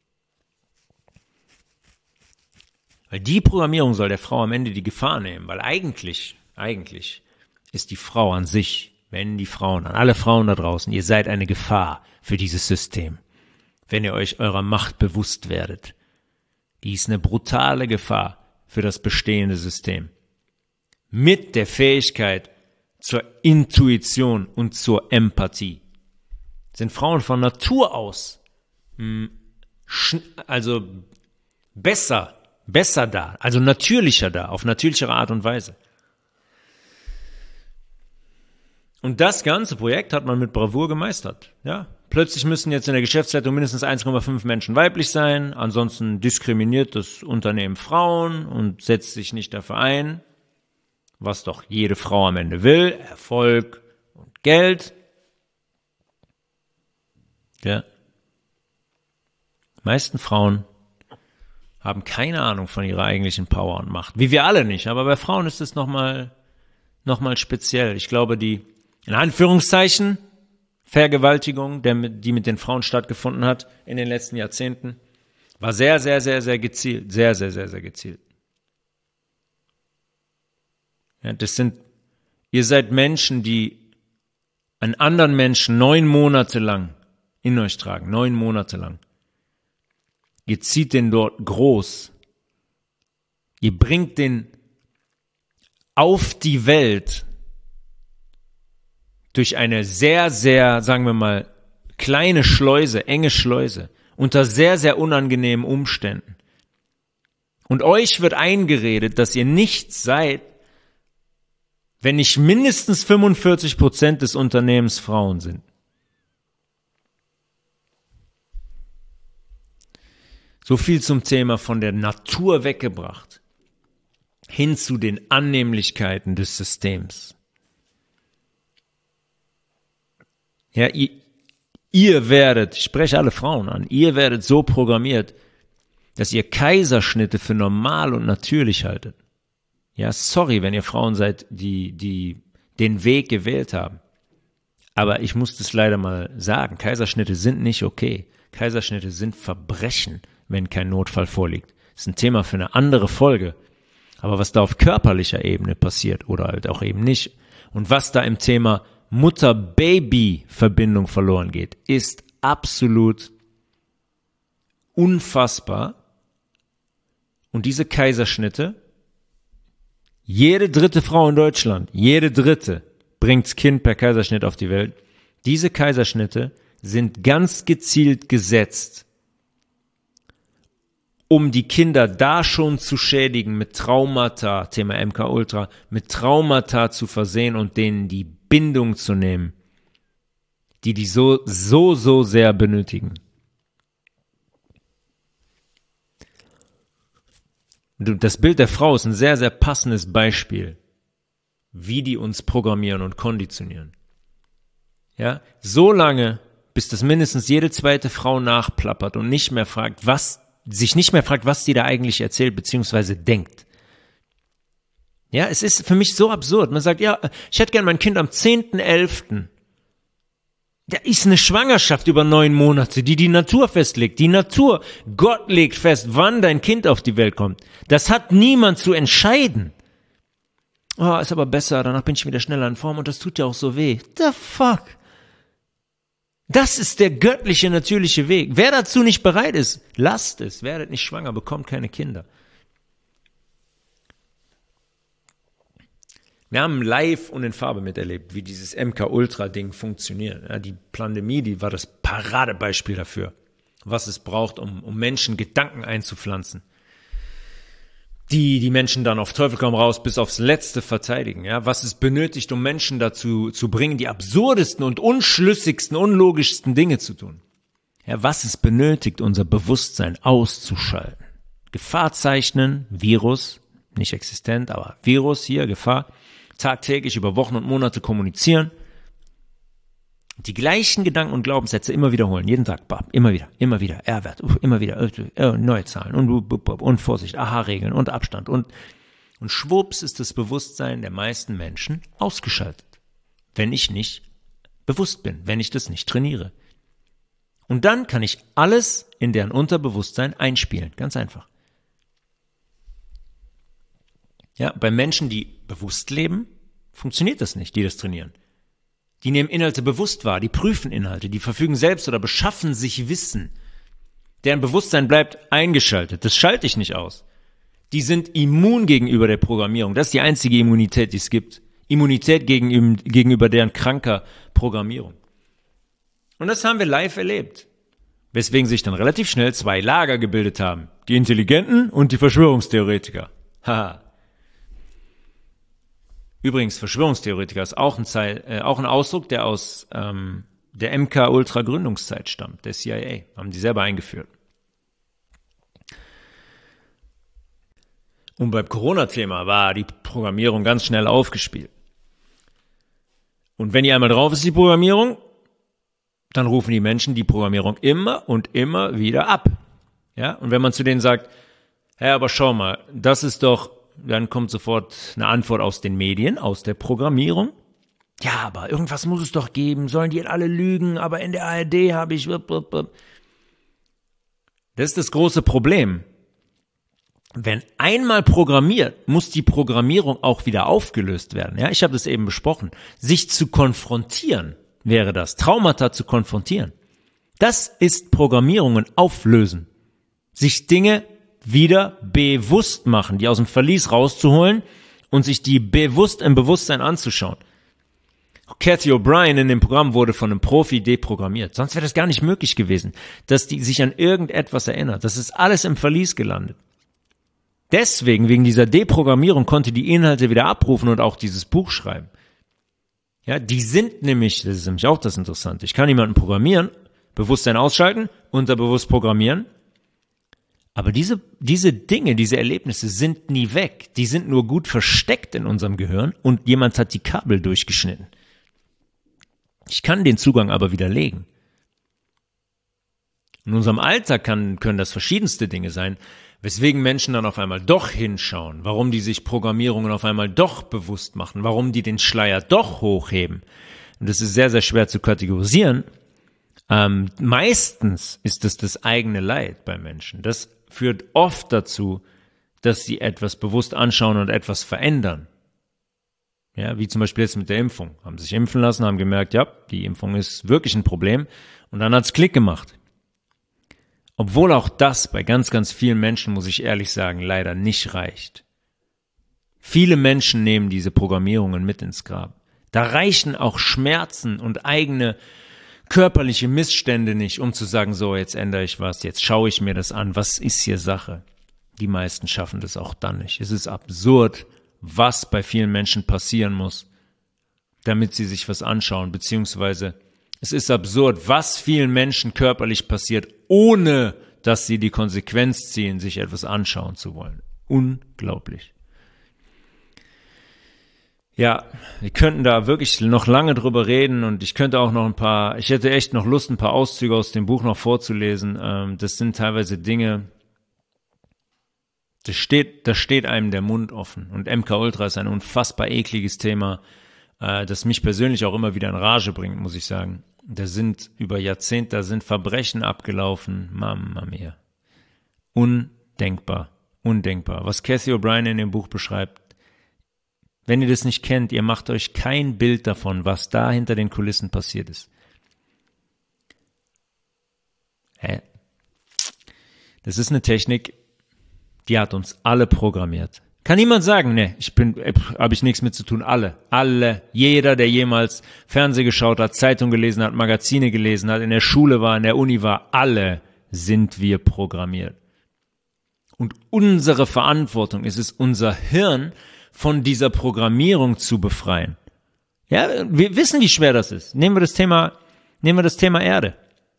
Weil die Programmierung soll der Frau am Ende die Gefahr nehmen, weil eigentlich ist die Frau an sich, wenn die Frauen, an alle Frauen da draußen, ihr seid eine Gefahr für dieses System, wenn ihr euch eurer Macht bewusst werdet. Die ist eine brutale Gefahr für das bestehende System. Mit der Fähigkeit zur Intuition und zur Empathie sind Frauen von Natur aus also besser da, also natürlicher da, auf natürlichere Art und Weise. Und das ganze Projekt hat man mit Bravour gemeistert. Ja, plötzlich müssen jetzt in der Geschäftsleitung mindestens 1,5 Menschen weiblich sein, ansonsten diskriminiert das Unternehmen Frauen und setzt sich nicht dafür ein, was doch jede Frau am Ende will, Erfolg und Geld. Ja. Die meisten Frauen haben keine Ahnung von ihrer eigentlichen Power und Macht. Wie wir alle nicht, aber bei Frauen ist es nochmal speziell. Ich glaube, die in Anführungszeichen, Vergewaltigung, die mit den Frauen stattgefunden hat in den letzten Jahrzehnten, war sehr, sehr, sehr, sehr gezielt. Sehr, sehr, sehr, sehr gezielt. Ja, ihr seid Menschen, die einen anderen Menschen 9 Monate lang in euch tragen. 9 Monate lang. Ihr zieht den dort groß. Ihr bringt den auf die Welt durch eine sehr, sehr, sagen wir mal, kleine Schleuse, enge Schleuse, unter sehr, sehr unangenehmen Umständen. Und euch wird eingeredet, dass ihr nichts seid, wenn nicht mindestens 45% des Unternehmens Frauen sind. So viel zum Thema von der Natur weggebracht, hin zu den Annehmlichkeiten des Systems. Ja, ihr werdet, ich spreche alle Frauen an, ihr werdet so programmiert, dass ihr Kaiserschnitte für normal und natürlich haltet. Ja, sorry, wenn ihr Frauen seid, die den Weg gewählt haben. Aber ich muss das leider mal sagen, Kaiserschnitte sind nicht okay. Kaiserschnitte sind Verbrechen, wenn kein Notfall vorliegt. Das ist ein Thema für eine andere Folge. Aber was da auf körperlicher Ebene passiert oder halt auch eben nicht und was da im Thema Mutter-Baby-Verbindung verloren geht, ist absolut unfassbar. Und diese Kaiserschnitte, jede dritte Frau in Deutschland, jede dritte bringt das Kind per Kaiserschnitt auf die Welt. Diese Kaiserschnitte sind ganz gezielt gesetzt, um die Kinder da schon zu schädigen mit Traumata, Thema MK-Ultra, mit Traumata zu versehen und denen die Bindung zu nehmen, die so sehr benötigen. Das Bild der Frau ist ein sehr, sehr passendes Beispiel, wie die uns programmieren und konditionieren. Ja, so lange, bis das mindestens jede zweite Frau nachplappert und sich nicht mehr fragt, was die da eigentlich erzählt bzw. denkt. Ja, es ist für mich so absurd. Man sagt, ja, ich hätte gern mein Kind am 10.11. Da ist eine Schwangerschaft über 9 Monate, die Natur festlegt. Die Natur, Gott legt fest, wann dein Kind auf die Welt kommt. Das hat niemand zu entscheiden. Oh, ist aber besser, danach bin ich wieder schneller in Form und das tut ja auch so weh. The fuck? Das ist der göttliche, natürliche Weg. Wer dazu nicht bereit ist, lasst es. Werdet nicht schwanger, bekommt keine Kinder. Wir haben live und in Farbe miterlebt, wie dieses MK-Ultra-Ding funktioniert. Ja, die Pandemie, die war das Paradebeispiel dafür, was es braucht, um Menschen Gedanken einzupflanzen, die Menschen dann auf Teufel komm raus bis aufs Letzte verteidigen. Ja, was es benötigt, um Menschen dazu zu bringen, die absurdesten und unschlüssigsten, unlogischsten Dinge zu tun. Ja, was es benötigt, unser Bewusstsein auszuschalten. Gefahr zeichnen, Virus, nicht existent, aber Virus hier, Gefahr. Tagtäglich über Wochen und Monate kommunizieren, die gleichen Gedanken und Glaubenssätze immer wiederholen, jeden Tag, immer wieder, R-Wert, immer wieder, neue Zahlen und Vorsicht, Aha-Regeln und Abstand und schwupps ist das Bewusstsein der meisten Menschen ausgeschaltet, wenn ich nicht bewusst bin, wenn ich das nicht trainiere. Und dann kann ich alles in deren Unterbewusstsein einspielen, ganz einfach. Ja, bei Menschen, die bewusst leben, funktioniert das nicht, die das trainieren. Die nehmen Inhalte bewusst wahr, die prüfen Inhalte, die verfügen selbst oder beschaffen sich Wissen. Deren Bewusstsein bleibt eingeschaltet, das schalte ich nicht aus. Die sind immun gegenüber der Programmierung, das ist die einzige Immunität, die es gibt. Immunität gegenüber deren kranker Programmierung. Und das haben wir live erlebt. Weswegen sich dann relativ schnell 2 Lager gebildet haben. Die Intelligenten und die Verschwörungstheoretiker. Haha. Übrigens, Verschwörungstheoretiker ist auch ein Ausdruck, der aus der MK-Ultra-Gründungszeit stammt, der CIA. Haben die selber eingeführt. Und beim Corona-Thema war die Programmierung ganz schnell aufgespielt. Und wenn die einmal drauf ist, die Programmierung, dann rufen die Menschen die Programmierung immer und immer wieder ab. Ja? Und wenn man zu denen sagt, hey, aber schau mal, das ist doch, dann kommt sofort eine Antwort aus den Medien, aus der Programmierung. Ja, aber irgendwas muss es doch geben. Sollen die alle lügen? Aber in der ARD habe ich... Das ist das große Problem. Wenn einmal programmiert, muss die Programmierung auch wieder aufgelöst werden. Ja, ich habe das eben besprochen. Sich zu konfrontieren wäre das. Traumata zu konfrontieren. Das ist Programmierungen auflösen. Sich Dinge wieder bewusst machen, die aus dem Verlies rauszuholen und sich die bewusst im Bewusstsein anzuschauen. Cathy O'Brien in dem Programm wurde von einem Profi deprogrammiert. Sonst wäre das gar nicht möglich gewesen, dass die sich an irgendetwas erinnert. Das ist alles im Verlies gelandet. Deswegen, wegen dieser Deprogrammierung, konnte die Inhalte wieder abrufen und auch dieses Buch schreiben. Ja, die sind nämlich, das ist nämlich auch das Interessante, ich kann jemanden programmieren, Bewusstsein ausschalten, unterbewusst programmieren, aber diese Dinge, diese Erlebnisse sind nie weg. Die sind nur gut versteckt in unserem Gehirn und jemand hat die Kabel durchgeschnitten. Ich kann den Zugang aber widerlegen. In unserem Alltag können das verschiedenste Dinge sein, weswegen Menschen dann auf einmal doch hinschauen, warum die sich Programmierungen auf einmal doch bewusst machen, warum die den Schleier doch hochheben. Und das ist sehr, sehr schwer zu kategorisieren. Meistens ist es das eigene Leid bei Menschen. Das führt oft dazu, dass sie etwas bewusst anschauen und etwas verändern. Ja, wie zum Beispiel jetzt mit der Impfung. Haben sich impfen lassen, haben gemerkt, ja, die Impfung ist wirklich ein Problem. Und dann hat's Klick gemacht. Obwohl auch das bei ganz, ganz vielen Menschen, muss ich ehrlich sagen, leider nicht reicht. Viele Menschen nehmen diese Programmierungen mit ins Grab. Da reichen auch Schmerzen und eigene körperliche Missstände nicht, um zu sagen, so, jetzt ändere ich was, jetzt schaue ich mir das an, was ist hier Sache? Die meisten schaffen das auch dann nicht. Es ist absurd, was bei vielen Menschen passieren muss, damit sie sich was anschauen, beziehungsweise es ist absurd, was vielen Menschen körperlich passiert, ohne dass sie die Konsequenz ziehen, sich etwas anschauen zu wollen. Unglaublich. Ja, wir könnten da wirklich noch lange drüber reden und ich könnte auch noch ich hätte echt noch Lust, ein paar Auszüge aus dem Buch noch vorzulesen. Das sind teilweise Dinge, da steht einem der Mund offen. Und MK Ultra ist ein unfassbar ekliges Thema, das mich persönlich auch immer wieder in Rage bringt, muss ich sagen. Da sind über Jahrzehnte, da sind Verbrechen abgelaufen. Mamma mia. Undenkbar. Was Cathy O'Brien in dem Buch beschreibt, wenn ihr das nicht kennt, ihr macht euch kein Bild davon, was da hinter den Kulissen passiert ist. Das ist eine Technik, die hat uns alle programmiert. Kann niemand sagen, ne, habe ich nichts mit zu tun. Alle, jeder, der jemals Fernsehen geschaut hat, Zeitung gelesen hat, Magazine gelesen hat, in der Schule war, in der Uni war, alle sind wir programmiert. Und unsere Verantwortung ist es, unser Hirn von dieser Programmierung zu befreien. Ja, wir wissen, wie schwer das ist. Nehmen wir das Thema Erde.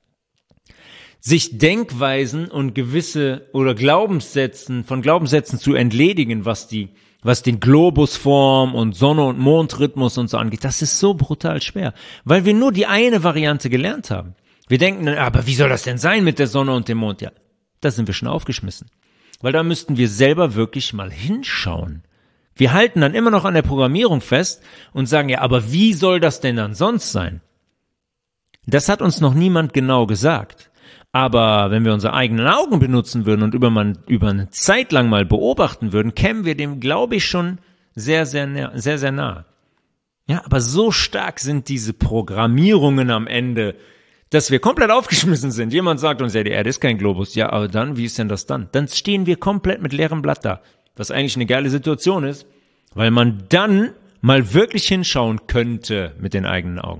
Sich Denkweisen und gewisse oder Glaubenssätzen zu entledigen, was den Globusform und Sonne- und Mondrhythmus und so angeht, das ist so brutal schwer, weil wir nur die eine Variante gelernt haben. Wir denken dann, aber wie soll das denn sein mit der Sonne und dem Mond? Ja, da sind wir schon aufgeschmissen. Weil da müssten wir selber wirklich mal hinschauen. Wir halten dann immer noch an der Programmierung fest und sagen, ja, aber wie soll das denn dann sonst sein? Das hat uns noch niemand genau gesagt. Aber wenn wir unsere eigenen Augen benutzen würden und über eine Zeit lang mal beobachten würden, kämen wir dem, glaube ich, schon sehr, sehr nah. Ja, aber so stark sind diese Programmierungen am Ende, dass wir komplett aufgeschmissen sind. Jemand sagt uns, ja, die Erde ist kein Globus. Ja, aber dann, wie ist denn das dann? Dann stehen wir komplett mit leerem Blatt da. Was eigentlich eine geile Situation ist, weil man dann mal wirklich hinschauen könnte mit den eigenen Augen.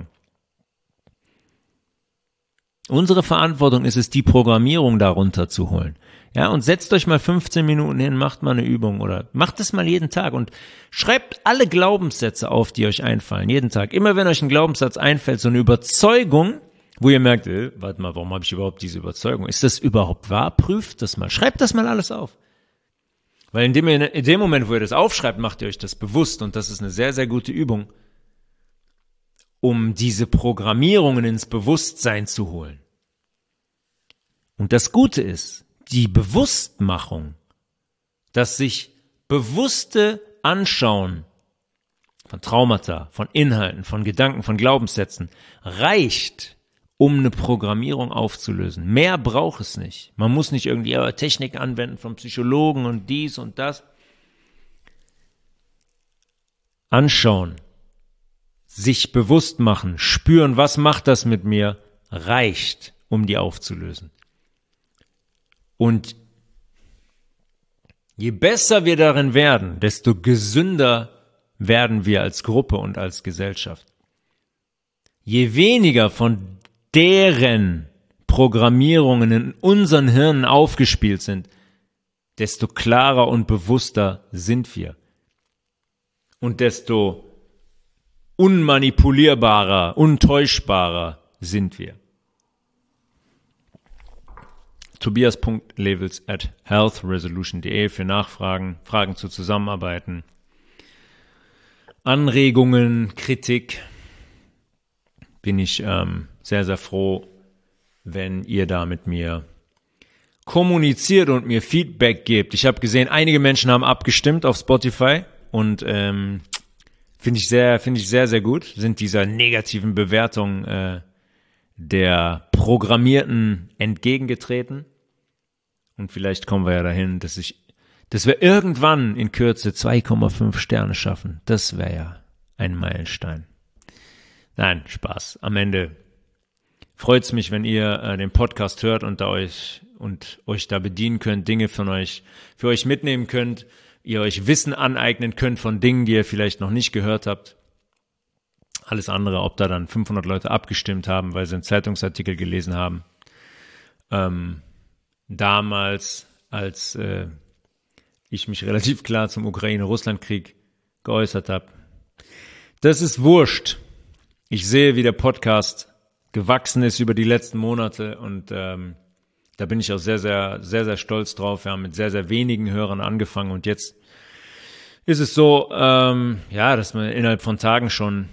Unsere Verantwortung ist es, die Programmierung darunter zu holen. Ja, und setzt euch mal 15 Minuten hin, macht mal eine Übung oder macht es mal jeden Tag und schreibt alle Glaubenssätze auf, die euch einfallen, jeden Tag. Immer wenn euch ein Glaubenssatz einfällt, so eine Überzeugung, wo ihr merkt, warte mal, warum habe ich überhaupt diese Überzeugung? Ist das überhaupt wahr? Prüft das mal, schreibt das mal alles auf. Weil in dem Moment, wo ihr das aufschreibt, macht ihr euch das bewusst und das ist eine sehr, sehr gute Übung, um diese Programmierungen ins Bewusstsein zu holen. Und das Gute ist, die Bewusstmachung, das sich bewusste Anschauen von Traumata, von Inhalten, von Gedanken, von Glaubenssätzen reicht, um eine Programmierung aufzulösen. Mehr braucht es nicht. Man muss nicht irgendwie Technik anwenden von Psychologen und dies und das. Anschauen, sich bewusst machen, spüren, was macht das mit mir, reicht, um die aufzulösen. Und je besser wir darin werden, desto gesünder werden wir als Gruppe und als Gesellschaft. Je weniger von deren Programmierungen in unseren Hirnen aufgespielt sind, desto klarer und bewusster sind wir. Und desto unmanipulierbarer, untäuschbarer sind wir. Tobias.levels@healthresolution.de für Nachfragen, Fragen zu Zusammenarbeiten, Anregungen, Kritik. Bin ich sehr, sehr froh, wenn ihr da mit mir kommuniziert und mir Feedback gebt. Ich habe gesehen, einige Menschen haben abgestimmt auf Spotify und finde ich sehr, sehr gut. Sind dieser negativen Bewertung der Programmierten entgegengetreten. Und vielleicht kommen wir ja dahin, dass wir irgendwann in Kürze 2,5 Sterne schaffen. Das wäre ja ein Meilenstein. Nein, Spaß. Am Ende freut's mich, wenn ihr den Podcast hört und euch da bedienen könnt, Dinge für euch mitnehmen könnt, ihr euch Wissen aneignen könnt von Dingen, die ihr vielleicht noch nicht gehört habt. Alles andere, ob da dann 500 Leute abgestimmt haben, weil sie einen Zeitungsartikel gelesen haben. Damals, als ich mich relativ klar zum Ukraine-Russland-Krieg geäußert habe. Das ist wurscht. Ich sehe, wie der Podcast gewachsen ist über die letzten Monate und da bin ich auch sehr, sehr, sehr, sehr stolz drauf. Wir haben mit sehr, sehr wenigen Hörern angefangen und jetzt ist es so, dass wir innerhalb von Tagen schon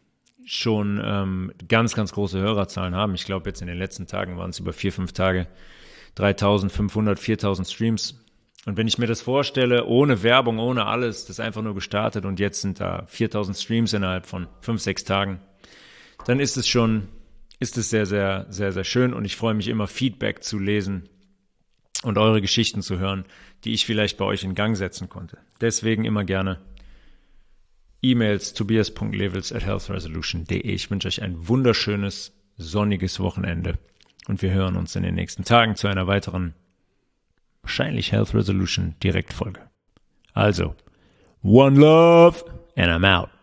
ganz, ganz große Hörerzahlen haben. Ich glaube, jetzt in den letzten Tagen waren es über 4-5 Tage 3.500, 4.000 Streams. Und wenn ich mir das vorstelle, ohne Werbung, ohne alles, das ist einfach nur gestartet und jetzt sind da 4.000 Streams innerhalb von 5-6 Tagen, dann ist es sehr, sehr, sehr, sehr schön und ich freue mich immer, Feedback zu lesen und eure Geschichten zu hören, die ich vielleicht bei euch in Gang setzen konnte. Deswegen immer gerne E-Mails tobias.levels@healthresolution.de. Ich wünsche euch ein wunderschönes, sonniges Wochenende und wir hören uns in den nächsten Tagen zu einer weiteren, wahrscheinlich Health Resolution Direktfolge. Also, one love and I'm out.